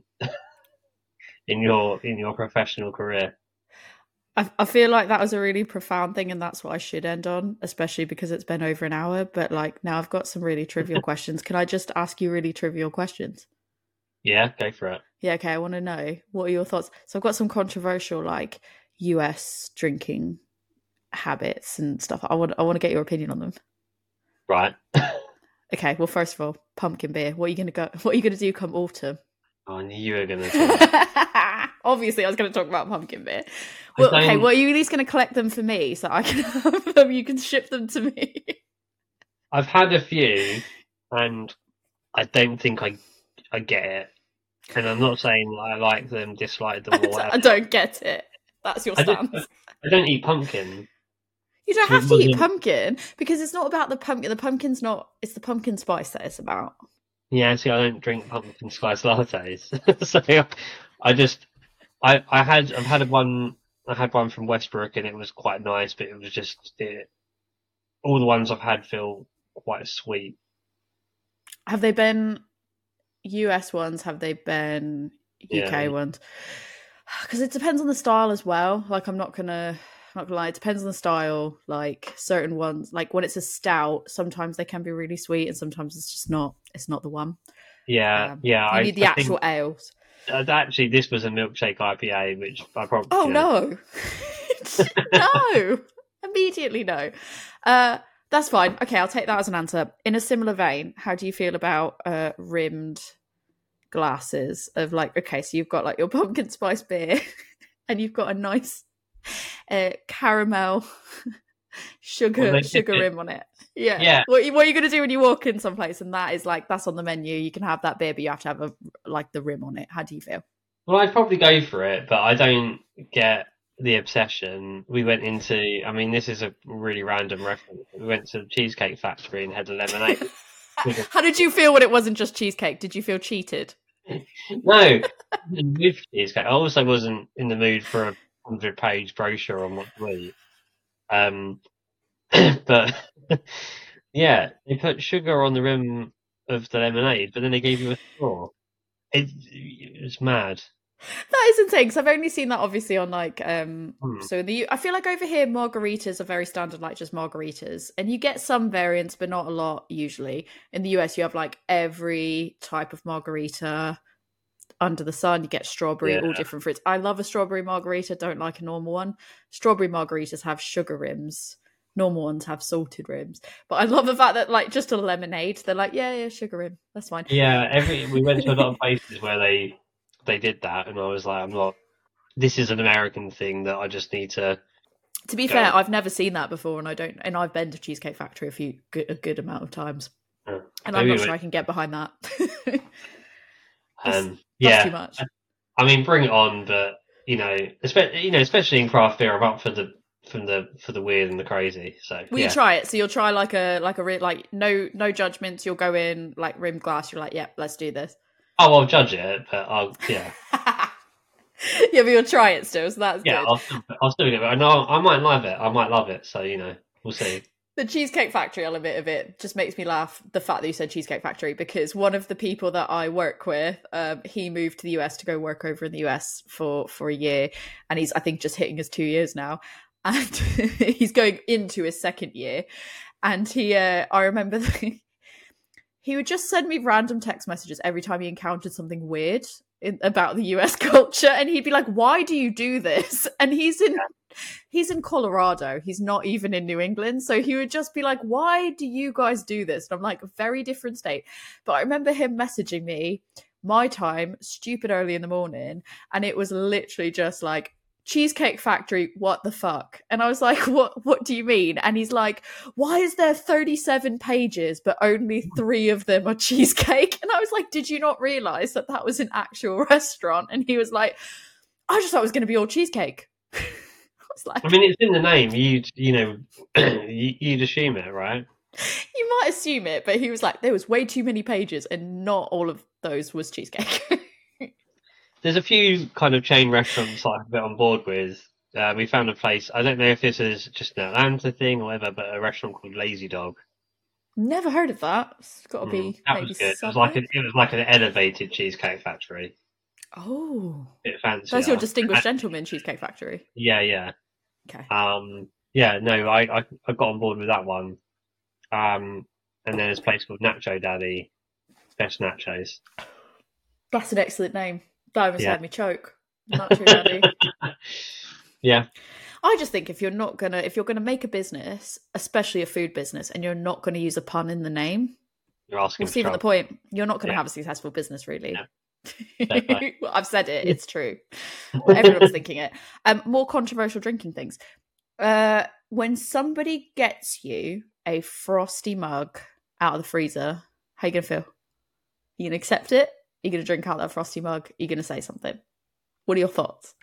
your professional career. I feel like that was a really profound thing, and that's what I should end on, especially because it's been over an hour. But like, now I've got some really trivial questions. Can I just ask you really trivial questions? Yeah, go for it. Yeah, okay. I want to know, what are your thoughts? So I've got some controversial, like, US drinking habits and stuff. I want to get your opinion on them. Right. Okay. Well, first of all, pumpkin beer. What are you gonna do come autumn? Oh, I knew you were going to. Obviously, I was going to talk about pumpkin beer. Well, okay. Well, are you at least going to collect them for me so I can have them? You can ship them to me. I've had a few, and I don't think I get it. And I'm not saying I like them, dislike them, or whatever. I don't get it. That's your stance. I don't eat pumpkin. You don't have to eat pumpkin, because it's not about the pumpkin. The pumpkin's not. It's the pumpkin spice that it's about. Yeah, see, I don't drink pumpkin spice lattes, so I've had one. I had one from Westbrook, and it was quite nice, but it was just all the ones I've had feel quite sweet. Have they been US ones? Have they been UK ones? Because it depends on the style as well. Like not gonna lie, it depends on the style. Like certain ones, like when it's a stout, sometimes they can be really sweet, and sometimes it's just not. It's not the one. Yeah, yeah. You need the I think actual ales. actually this was a milkshake IPA, which I probably Oh no, no! Immediately no. That's fine. Okay, I'll take that as an answer. In a similar vein, how do you feel about rimmed glasses of like? Okay, so you've got like your pumpkin spice beer, and you've got a nice caramel well, sugar rim on it. Yeah. yeah. What are you going to do when you walk in someplace and that is like that's on the menu? You can have that beer, but you have to have like the rim on it. How do you feel? Well, I'd probably go for it, but I don't get the obsession. We went into, I mean, this is a really random reference. We went to the Cheesecake Factory and had a lemonade. How did you feel when it wasn't just cheesecake? Did you feel cheated? No, with cheesecake. I also wasn't in the mood for a 100-page brochure on what to eat. But yeah, they put sugar on the rim of the lemonade, but then they gave you a straw. It's mad. That is insane because I've only seen that obviously on like Hmm. so in the I feel like over here margaritas are very standard like just margaritas and you get some variants but not a lot usually. In the US you have like every type of margarita under the sun. You get strawberry, Yeah. all different fruits. I love a strawberry margarita, don't like a normal one. Strawberry margaritas have sugar rims. Normal ones have salted rims. But I love the fact that like just a lemonade, they're like, yeah, sugar rim. That's fine. Yeah, we went to a lot of places where they did that, and I was like, I'm not. This is an American thing that I just need to To be go. fair, I've never seen that before, and I've been to Cheesecake Factory a good amount of times, and I'm Maybe not sure I can get behind that. That's yeah, too much. I mean, bring it on, but especially in craft beer, I'm up for the weird and the crazy. So Will you try it? So you'll try like no judgments. You'll go in like rimmed glass. You're like, yep, let's do this. Oh, I'll judge it, but yeah. Yeah, but you'll try it still, so that's Yeah, good. I'll still do it. I know I might love it. I might love it. So we'll see. The Cheesecake Factory element of it just makes me laugh. The fact that you said Cheesecake Factory, because one of the people that I work with, he moved to the US to go work over in the US for a year, and he's I think just hitting his 2 years now, and he's going into his second year, and I remember he would just send me random text messages every time he encountered something weird about the US culture, and he'd be like, "Why do you do this?" And he's in Colorado. He's not even in New England. So he would just be like, "Why do you guys do this?" And I'm like, very different state. But I remember him messaging me my time, stupid early in the morning, and it was literally just like, Cheesecake Factory, what the fuck? And I was like, what do you mean? And he's like, why is there 37 pages but only 3 of them are cheesecake? And I was like, did you not realize that was an actual restaurant? And he was like, I just thought it was going to be all cheesecake. I was like, I mean, it's in the name. You'd assume it, right? you might assume it, but he was like, there was way too many pages and not all of those was cheesecake. There's a few kind of chain restaurants I'm a bit on board with. We found a place. I don't know if this is just an Atlanta thing or whatever, but a restaurant called Lazy Dog. Never heard of that. It's got to be that maybe was good. Subway. It was like an elevated Cheesecake Factory. Oh, A bit fancy. that's your Distinguished Gentleman Cheesecake Factory. Yeah. Okay. Yeah. No, I got on board with that one. And then there's a place called Nacho Daddy. Best nachos. That's an excellent name. That almost had me choke. Nacho Daddy. Yeah. I just think if you're gonna make a business, especially a food business, and you're not gonna use a pun in the name, You're asking. what's even the point? You're not gonna have a successful business, really. Yeah. Well, I've said it. It's true. Everyone's thinking it. More controversial drinking things. When somebody gets you a frosty mug out of the freezer, how you gonna feel? You gonna accept it? Are you gonna drink out that frosty mug? Are you gonna say something? What are your thoughts?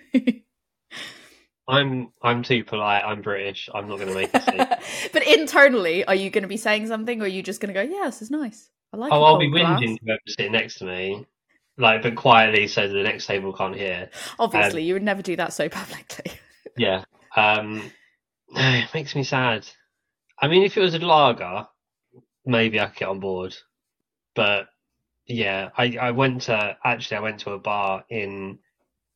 I'm too polite. I'm British. I'm not going to make a scene. But internally, are you going to be saying something, or are you just going to go, "Yeah, this is nice. I like." I'll be whinging to whoever's sitting next to me, but quietly, so the next table can't hear. Obviously, you would never do that so publicly. Yeah. It makes me sad. I mean, if it was a lager, maybe I could get on board. But yeah, I went to a bar in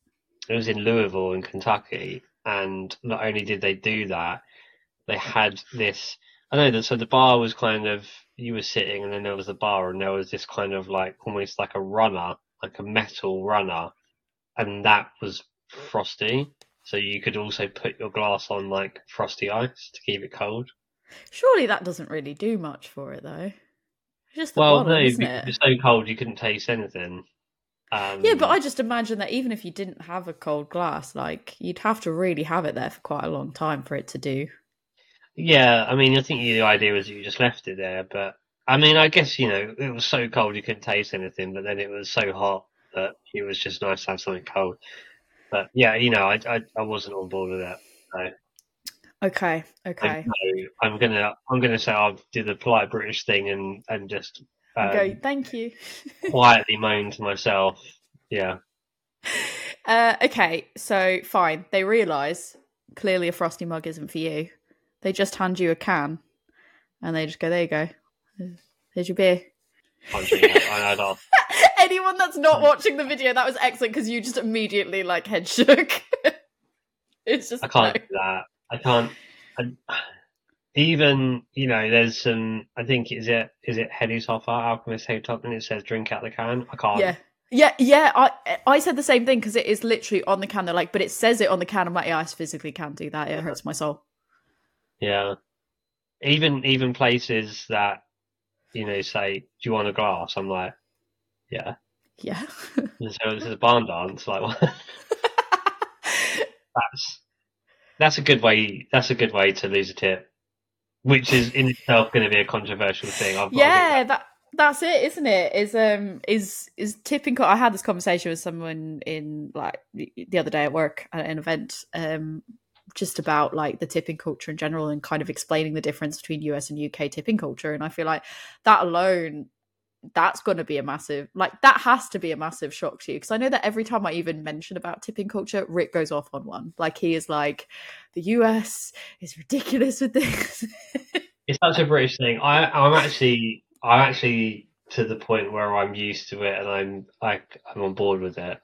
It was in Louisville in Kentucky, and not only did they do that, they had this. I know that. So the bar was kind of, you were sitting, and then there was the bar, and there was this kind of like almost like a runner, like a metal runner, and that was frosty. So you could also put your glass on like frosty ice to keep it cold. Surely that doesn't really do much for it, though. It's just the Well, bottom, no, isn't because it? it's so cold you couldn't taste anything. Yeah, but Um, I just imagine that even if you didn't have a cold glass, like you'd have to really have it there for quite a long time for it to do. yeah, I mean, I think the idea was you just left it there, but I mean, I guess, it was so cold you couldn't taste anything, but then it was so hot that it was just nice to have something cold. But yeah, I wasn't on board with that. So Okay, okay. I'm gonna say I'll do the polite British thing and just And go, um, thank you. quietly moan to myself. Yeah, Okay, so fine. They realise clearly a frosty mug isn't for you. They just hand you a can and they just go, there you go. There's your beer. I'm drinking. I had off. Anyone that's not watching the video, that was excellent because you just immediately like head shook. It's just I can't do that. I can't. I, even there's some. I think is it Hedishofer, Alchemist Hedtop, and it says drink out the can. I can't. yeah. Yeah. I said the same thing because it is literally on the can. They're like, but it says it on the can. I'm like, yeah, I physically can't do that. It hurts my soul. Yeah. Even places that say, do you want a glass? I'm like, yeah. Yeah. And so this is a barn dance. Like, what? That's a good way. That's a good way to lose a tip, which is in itself going to be a controversial thing. I've got to Yeah, that's it, isn't it? Is tipping? I had this conversation with someone in like the other day at work at an event, just about like the tipping culture in general and kind of explaining the difference between US and UK tipping culture. And I feel like that alone, that's going to be a massive, like that has to be a massive shock to you, because I know that every time I even mention about tipping culture, Rick goes off on one. Like he is like, the US is ridiculous with this. It's such a British thing. I'm actually to the point where I'm used to it and I'm on board with it.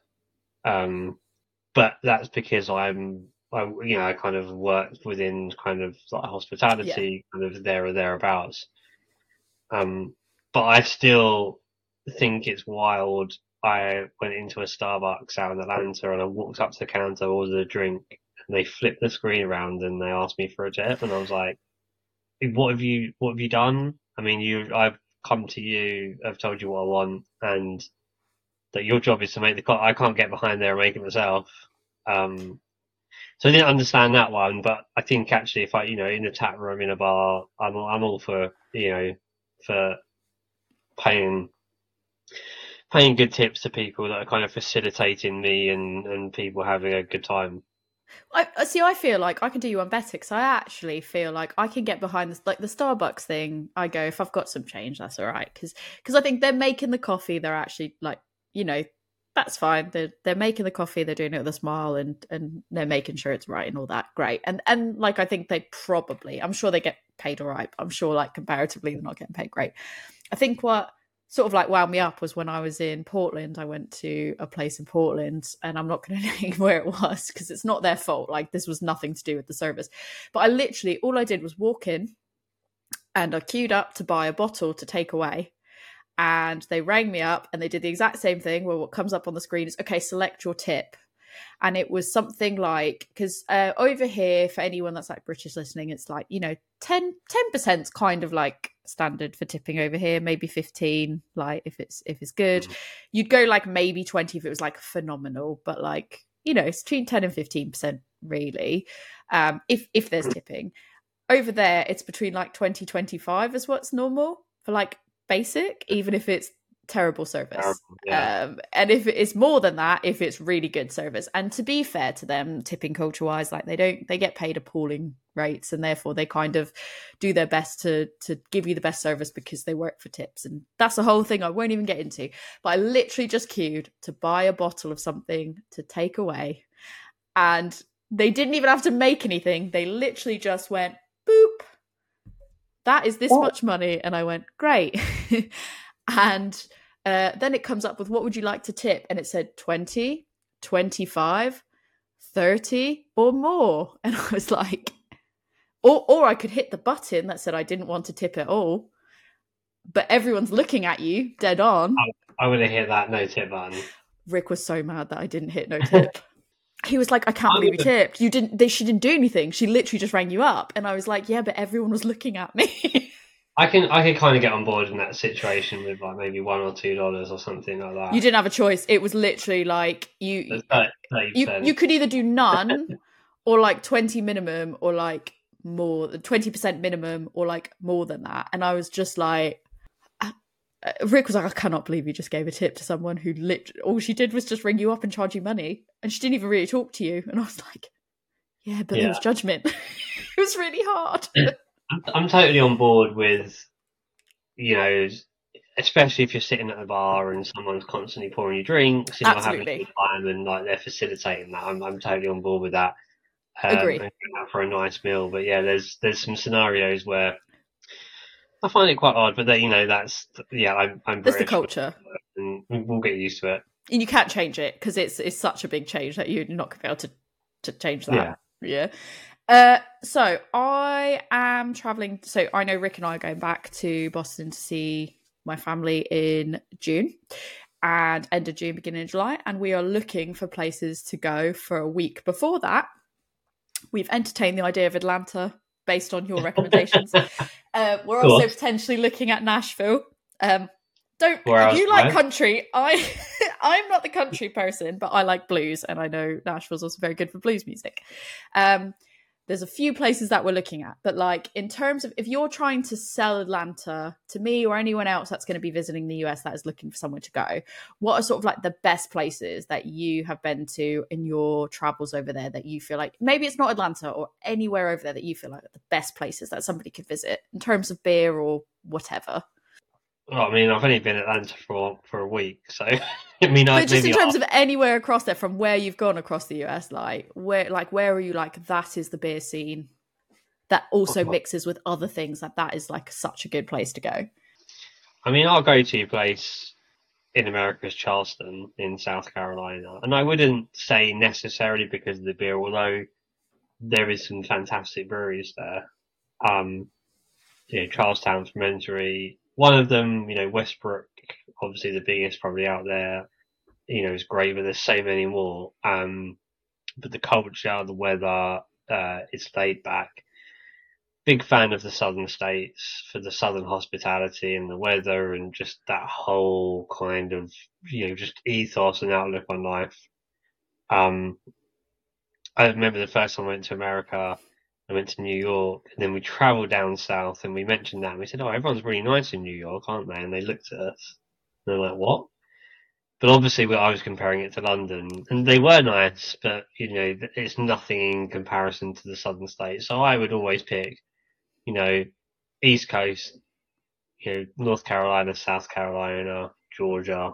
But that's because I kind of worked within kind of like Yeah. hospitality, kind of there or thereabouts. But I still think it's wild. I went into a Starbucks out in Atlanta and I walked up to the counter, ordered a drink, and they flipped the screen around and they asked me for a tip, and I was like, what have you done? I mean, I've come to you, I've told you what I want, and that your job is to make the call. I can't get behind there and make it myself. So I didn't understand that one, but I think actually if in a tap room, in a bar, I'm all for, for paying good tips to people that are kind of facilitating me and people having a good time. I see. I feel like I can do you one better because I actually feel like I can get behind this, like the Starbucks thing. I go, if I've got some change, that's all right, because I think they're making the coffee. They're actually like, that's fine. They're making the coffee. They're doing it with a smile, and they're making sure it's right and all that. Great. And like I think they probably, I'm sure they get paid all right. I'm sure like comparatively they're not getting paid great. I think what sort of like wound me up was when I was in Portland. I went to a place in Portland, and I'm not going to name where it was because it's not their fault. Like this was nothing to do with the service. But I literally, all I did was walk in and I queued up to buy a bottle to take away. And they rang me up and they did the exact same thing where what comes up on the screen is, okay, select your tip. And it was something like, because over here, for anyone that's like British listening, it's like 10% is kind of like standard for tipping over here, maybe 15 like if it's good. You'd go like maybe 20 if it was like phenomenal, but like it's between 10 and 15% really, if there's tipping. Over there it's between like 20-25 is what's normal for like basic, even if it's terrible service. Yeah. And if it's more than that, if it's really good service. And to be fair to them, tipping culture wise, like they get paid appalling rates, and therefore they kind of do their best to give you the best service because they work for tips. And that's the whole thing I won't even get into. But I literally just queued to buy a bottle of something to take away, and they didn't even have to make anything. They literally just went boop, that is this much money. And I went, great. And then it comes up with, what would you like to tip? And it said 20, 25. 30 or more. And I was like, or I could hit the button that said I didn't want to tip at all, but everyone's looking at you dead on. I would have hit that no tip button. Rick was so mad that I didn't hit no tip. He was like, I can't believe you tipped. She didn't do anything. She literally just rang you up. And I was like, yeah, but everyone was looking at me. I can kind of get on board in that situation with like maybe $1 or $2 or something like that. You didn't have a choice. It was literally like you could either do none or like 20 minimum or like more, 20% minimum or like more than that. And I was just like, Rick was like, I cannot believe you just gave a tip to someone who literally all she did was just ring you up and charge you money, and she didn't even really talk to you. And I was like, yeah, but there was judgment. It was really hard. I'm totally on board with, especially if you're sitting at a bar and someone's constantly pouring you drinks and you're having a good time and like they're facilitating that. I'm totally on board with that. Agree. For a nice meal, but yeah, there's some scenarios where I find it quite odd, but I'm That's British, the culture, and we'll get used to it. And you can't change it because it's such a big change that you're not going to be able to change that. Yeah. So I am traveling. So I know Rick and I are going back to Boston to see my family in June, and end of June, beginning of July, and we are looking for places to go for a week before that. We've entertained the idea of Atlanta based on your recommendations. We're also potentially looking at Nashville. If you like country, I'm not the country person, but I like blues, and I know Nashville's also very good for blues music. There's a few places that we're looking at, but like in terms of if you're trying to sell Atlanta to me or anyone else that's going to be visiting the US that is looking for somewhere to go, what are sort of like the best places that you have been to in your travels over there that you feel like, maybe it's not Atlanta or anywhere over there that you feel like are the best places that somebody could visit in terms of beer or whatever? Well, I mean, I've only been in Atlanta for a week, so I mean, but just in terms of anywhere across there, from where you've gone across the US, where are you like that is the beer scene that also mixes with other things, that is like such a good place to go? I mean, our go-to place in America is Charleston in South Carolina, and I wouldn't say necessarily because of the beer, although there is some fantastic breweries there. Charlestown Fermentary. One of them, Westbrook, obviously the biggest probably out there, is great, but there's so many more. But the culture, the weather, it's laid back. Big fan of the southern states for the southern hospitality and the weather and just that whole kind of, just ethos and outlook on life. I remember the first time I went to America, I went to New York, and then we travelled down south, and we mentioned that, and we said, oh, everyone's really nice in New York, aren't they? And they looked at us, and they're like, what? But obviously, I was comparing it to London, and they were nice, but, it's nothing in comparison to the southern states. So I would always pick, East Coast, North Carolina, South Carolina, Georgia.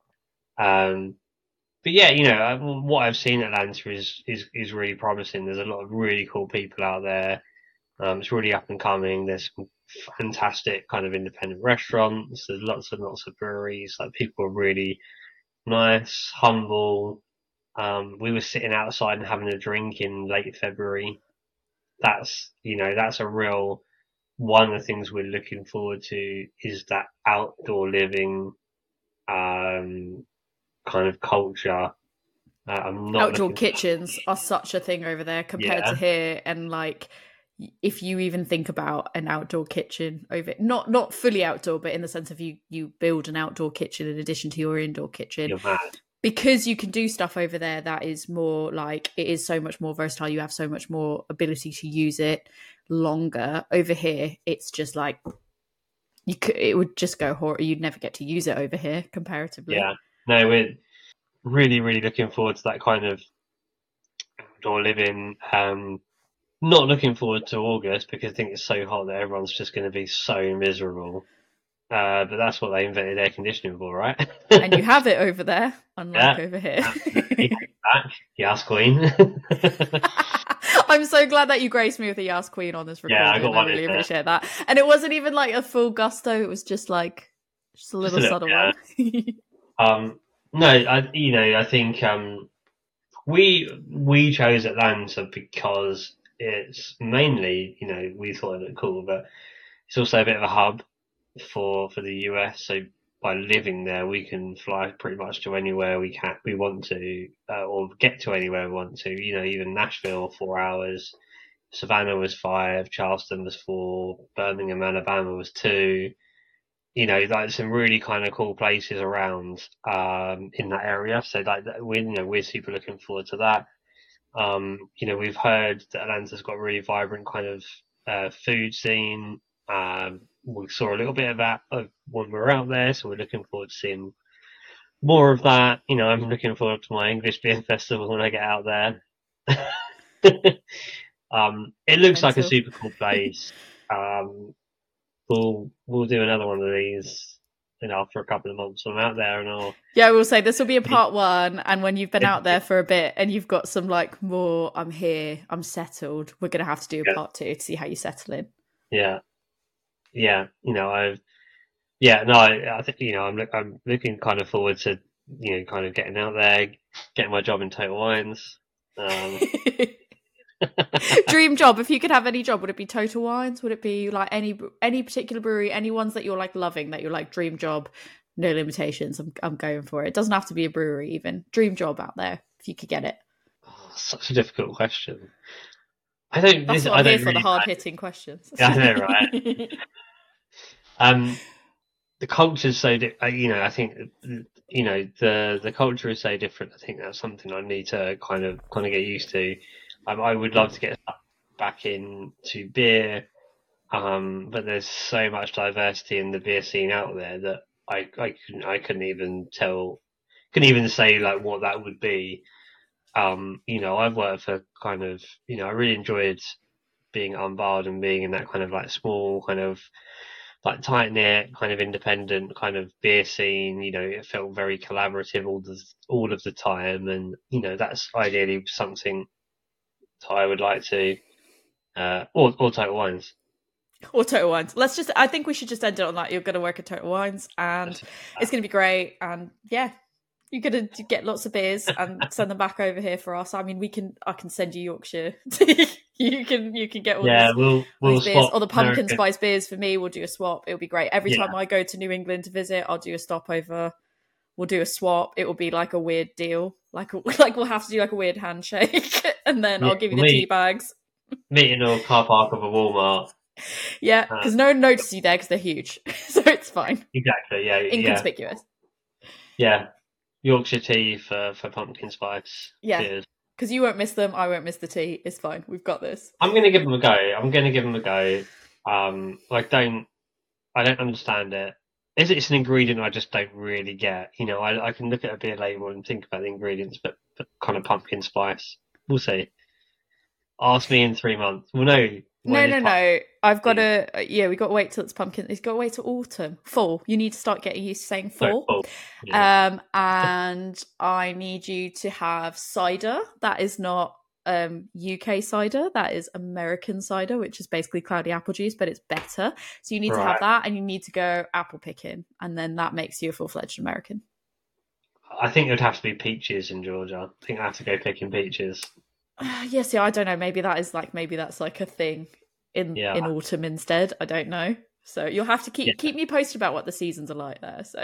But yeah, what I've seen at Atlanta is really promising. There's a lot of really cool people out there. It's really up and coming. There's some fantastic kind of independent restaurants. There's lots and lots of breweries. Like, people are really nice, humble. We were sitting outside and having a drink in late February. That's a real one of the things we're looking forward to is that outdoor living, kind of culture. Outdoor kitchens are such a thing over there compared to here, and like if you even think about an outdoor kitchen over, not fully outdoor, but in the sense of you build an outdoor kitchen in addition to your indoor kitchen, you're mad. Because you can do stuff over there that is more like, it is so much more versatile. You have so much more ability to use it longer. Over here, it's just like it would just go horrible. You'd never get to use it over here comparatively. Yeah, no, we're really, really looking forward to that kind of outdoor living. Not looking forward to August because I think it's so hot that everyone's just going to be so miserable. But that's what they invented air conditioning for, right? And you have it over there, unlike over here. Back. Yas Queen. I'm so glad that you graced me with a Yas Queen on this recording. Yeah, I got one. I really appreciate that. And it wasn't even like a full gusto. It was just like a little subtle one. No, I think we chose Atlanta because it's mainly, we thought it looked cool, but it's also a bit of a hub for the US. So by living there, we can fly pretty much to anywhere we want to, or get to anywhere we want to. Even Nashville, 4 hours. Savannah was 5, Charleston was 4, Birmingham, Alabama was 2. Like some really kind of cool places around in that area. So like we're super looking forward to that. We've heard that Atlanta's got a really vibrant kind of food scene. We saw a little bit of that when we were out there, so we're looking forward to seeing more of that. I'm looking forward to my English Beer Festival when I get out there. It looks like a Mental. super cool place. We'll do another one of these, after a couple of months when I'm out there, and I'll. Yeah, we'll say this will be a part 1, and when you've been out there for a bit and you've got some like more, I'm here, I'm settled, we're gonna have to do a part 2 to see how you settle in. Yeah. I think I'm looking kind of forward to kind of getting out there, getting my job in Total Wines. Dream job. If you could have any job, would it be Total Wines? Would it be like any particular brewery? Any ones that you're like loving, that you're like dream job, no limitations? I'm going for it. It doesn't have to be a brewery, even dream job out there if you could get it. Oh, such a difficult question. I don't. That's what I'm here for, the hard hitting questions. Yeah, I know, right? The culture's so I think the culture is so different. I think that's something I need to kind of get used to. I would love to get back into beer, but there's so much diversity in the beer scene out there that I couldn't even say like what that would be. I've worked for kind of, I really enjoyed being at Unbarred and being in that kind of like small kind of like tight knit kind of independent kind of beer scene. It felt very collaborative all of the time, and that's ideally something that I would like to, or Total Wines. Or Total Wines. I think we should just end it on that. You're going to work at Total Wines and it's going to be great. And yeah, you're going to get lots of beers and send them back over here for us. I mean, I can send you Yorkshire. you can get all we'll these beers. swap Or the pumpkin American spice beers for me. We'll do a swap. It'll be great. Every time I go to New England to visit, I'll do a stopover. We'll do a swap. It will be like a weird deal. Like we'll have to do like a weird handshake, and then I'll give you the tea bags. Meet in a car park of a Walmart. Yeah, because no one notices you there because they're huge, so it's fine. Exactly. Yeah. Inconspicuous. Yeah. Yorkshire tea for pumpkin spice. Yeah. Because you won't miss them, I won't miss the tea. It's fine. We've got this. I'm going to give them a go. I don't understand it. It's an ingredient I just don't really get. I can look at a beer label and think about the ingredients, but kind of pumpkin spice. We'll see. Ask me in 3 months. Well, no. No. I've got to. We got to wait till it's pumpkin. It's got to wait till autumn, fall. You need to start getting used to saying fall. Fall. Yeah. And I need you to have cider. That is not UK cider. That is American cider, which is basically cloudy apple juice, but it's better. So you need to have that, and you need to go apple picking, and then that makes you a full-fledged American. I think it would have to be peaches in Georgia. I think I have to go picking peaches. Yes, I don't know. Maybe that's like a thing in autumn instead. I don't know. So you'll have to keep me posted about what the seasons are like there. So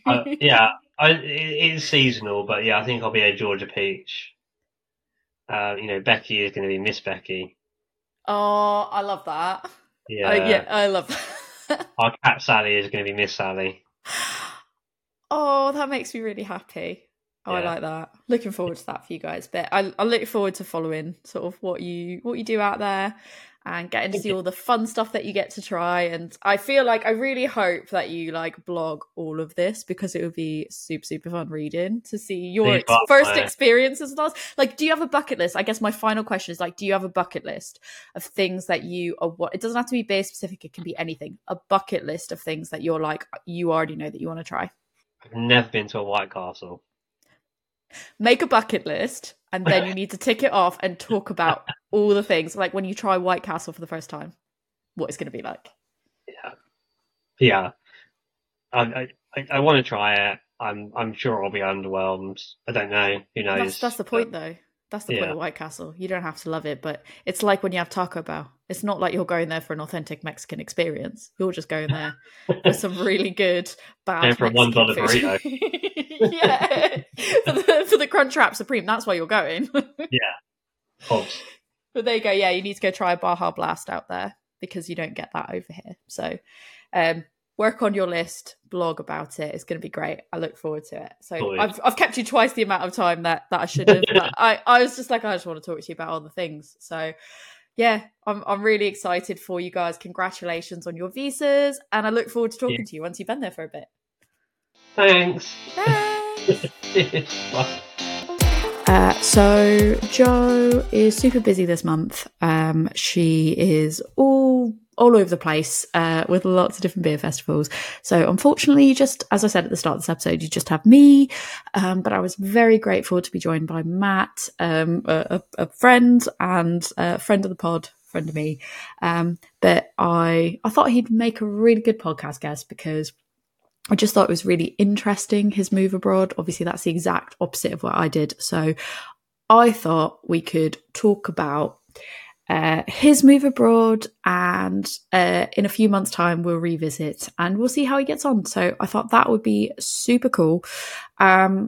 it is seasonal, but I think I'll be a Georgia peach. Becky is going to be Miss Becky. Oh, I love that. Yeah, I love that. Our cat Sally is going to be Miss Sally. Oh, that makes me really happy. Oh, yeah. I like that. Looking forward to that for you guys. But I look forward to following sort of what you do out there and getting to see all the fun stuff that you get to try. And I feel like I really hope that you like blog all of this, because it would be super, super fun reading to see your first experiences with us. Like, do you have a bucket list? I guess my final question is like, do you have a bucket list of things that you are it doesn't have to be beer specific. It can be anything. A bucket list of things that you're like, you already know that you want to try. I've never been to a White Castle. Make a bucket list, and then you need to tick it off and talk about all the things. Like when you try White Castle for the first time, what it's going to be like. Yeah. I want to try it. I'm sure I'll be underwhelmed. I don't know. Who knows? That's the point, though. That's the point of White Castle. You don't have to love it, but it's like when you have Taco Bell. It's not like you're going there for an authentic Mexican experience. You're just going there for some really good, bad and for Mexican $1 food. burrito. Yeah, for the Crunchwrap Supreme. That's why you're going. Yeah, Hobbs. But there you go. Yeah, you need to go try Baja Blast out there because you don't get that over here. So, work on your list, blog about it. It's going to be great. I look forward to it. So I've kept you twice the amount of time that I should have. I was just like, I just want to talk to you about all the things. So yeah, I'm really excited for you guys. Congratulations on your visas, and I look forward to talking to you once you've been there for a bit. Thanks. Bye. So Jo is super busy this month. She is all over the place with lots of different beer festivals. So unfortunately, just as I said at the start of this episode, you just have me. But I was very grateful to be joined by Matt, a friend and a friend of the pod, friend of me. But I thought he'd make a really good podcast guest because I just thought it was really interesting, his move abroad. Obviously, that's the exact opposite of what I did. So I thought we could talk about his move abroad, and in a few months' time, we'll revisit and we'll see how he gets on. So I thought that would be super cool. Not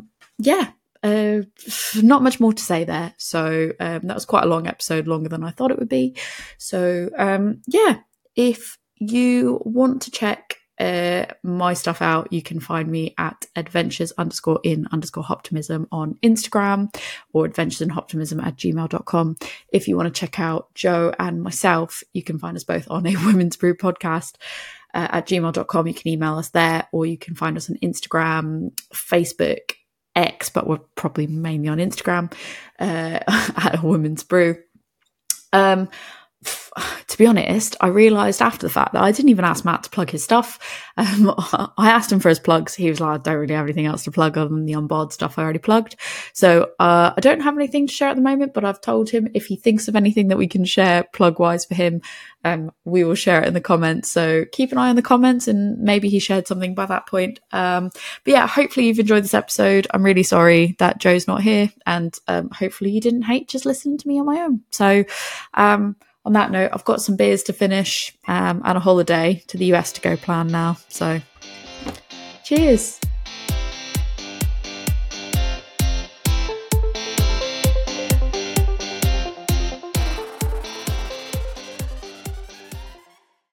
much more to say there. So that was quite a long episode, longer than I thought it would be. So if you want to check my stuff out, you can find me at adventures_in_hoptimism on Instagram, or adventuresinhoptimism@gmail.com. If you want to check out Jo and myself, you can find us both on a Women's Brew podcast at gmail.com. You can email us there, or you can find us on Instagram, Facebook, X, but we're probably mainly on Instagram at a Women's Brew. To be honest, I realised after the fact that I didn't even ask Matt to plug his stuff. I asked him for his plugs. He was like, I don't really have anything else to plug other than the onboard stuff I already plugged. So I don't have anything to share at the moment, but I've told him if he thinks of anything that we can share plug-wise for him, we will share it in the comments. So keep an eye on the comments, and maybe he shared something by that point. But yeah, hopefully you've enjoyed this episode. I'm really sorry that Jo's not here, and hopefully you didn't hate just listening to me on my own. So on that note, I've got some beers to finish and a holiday to the US to go plan now. So cheers.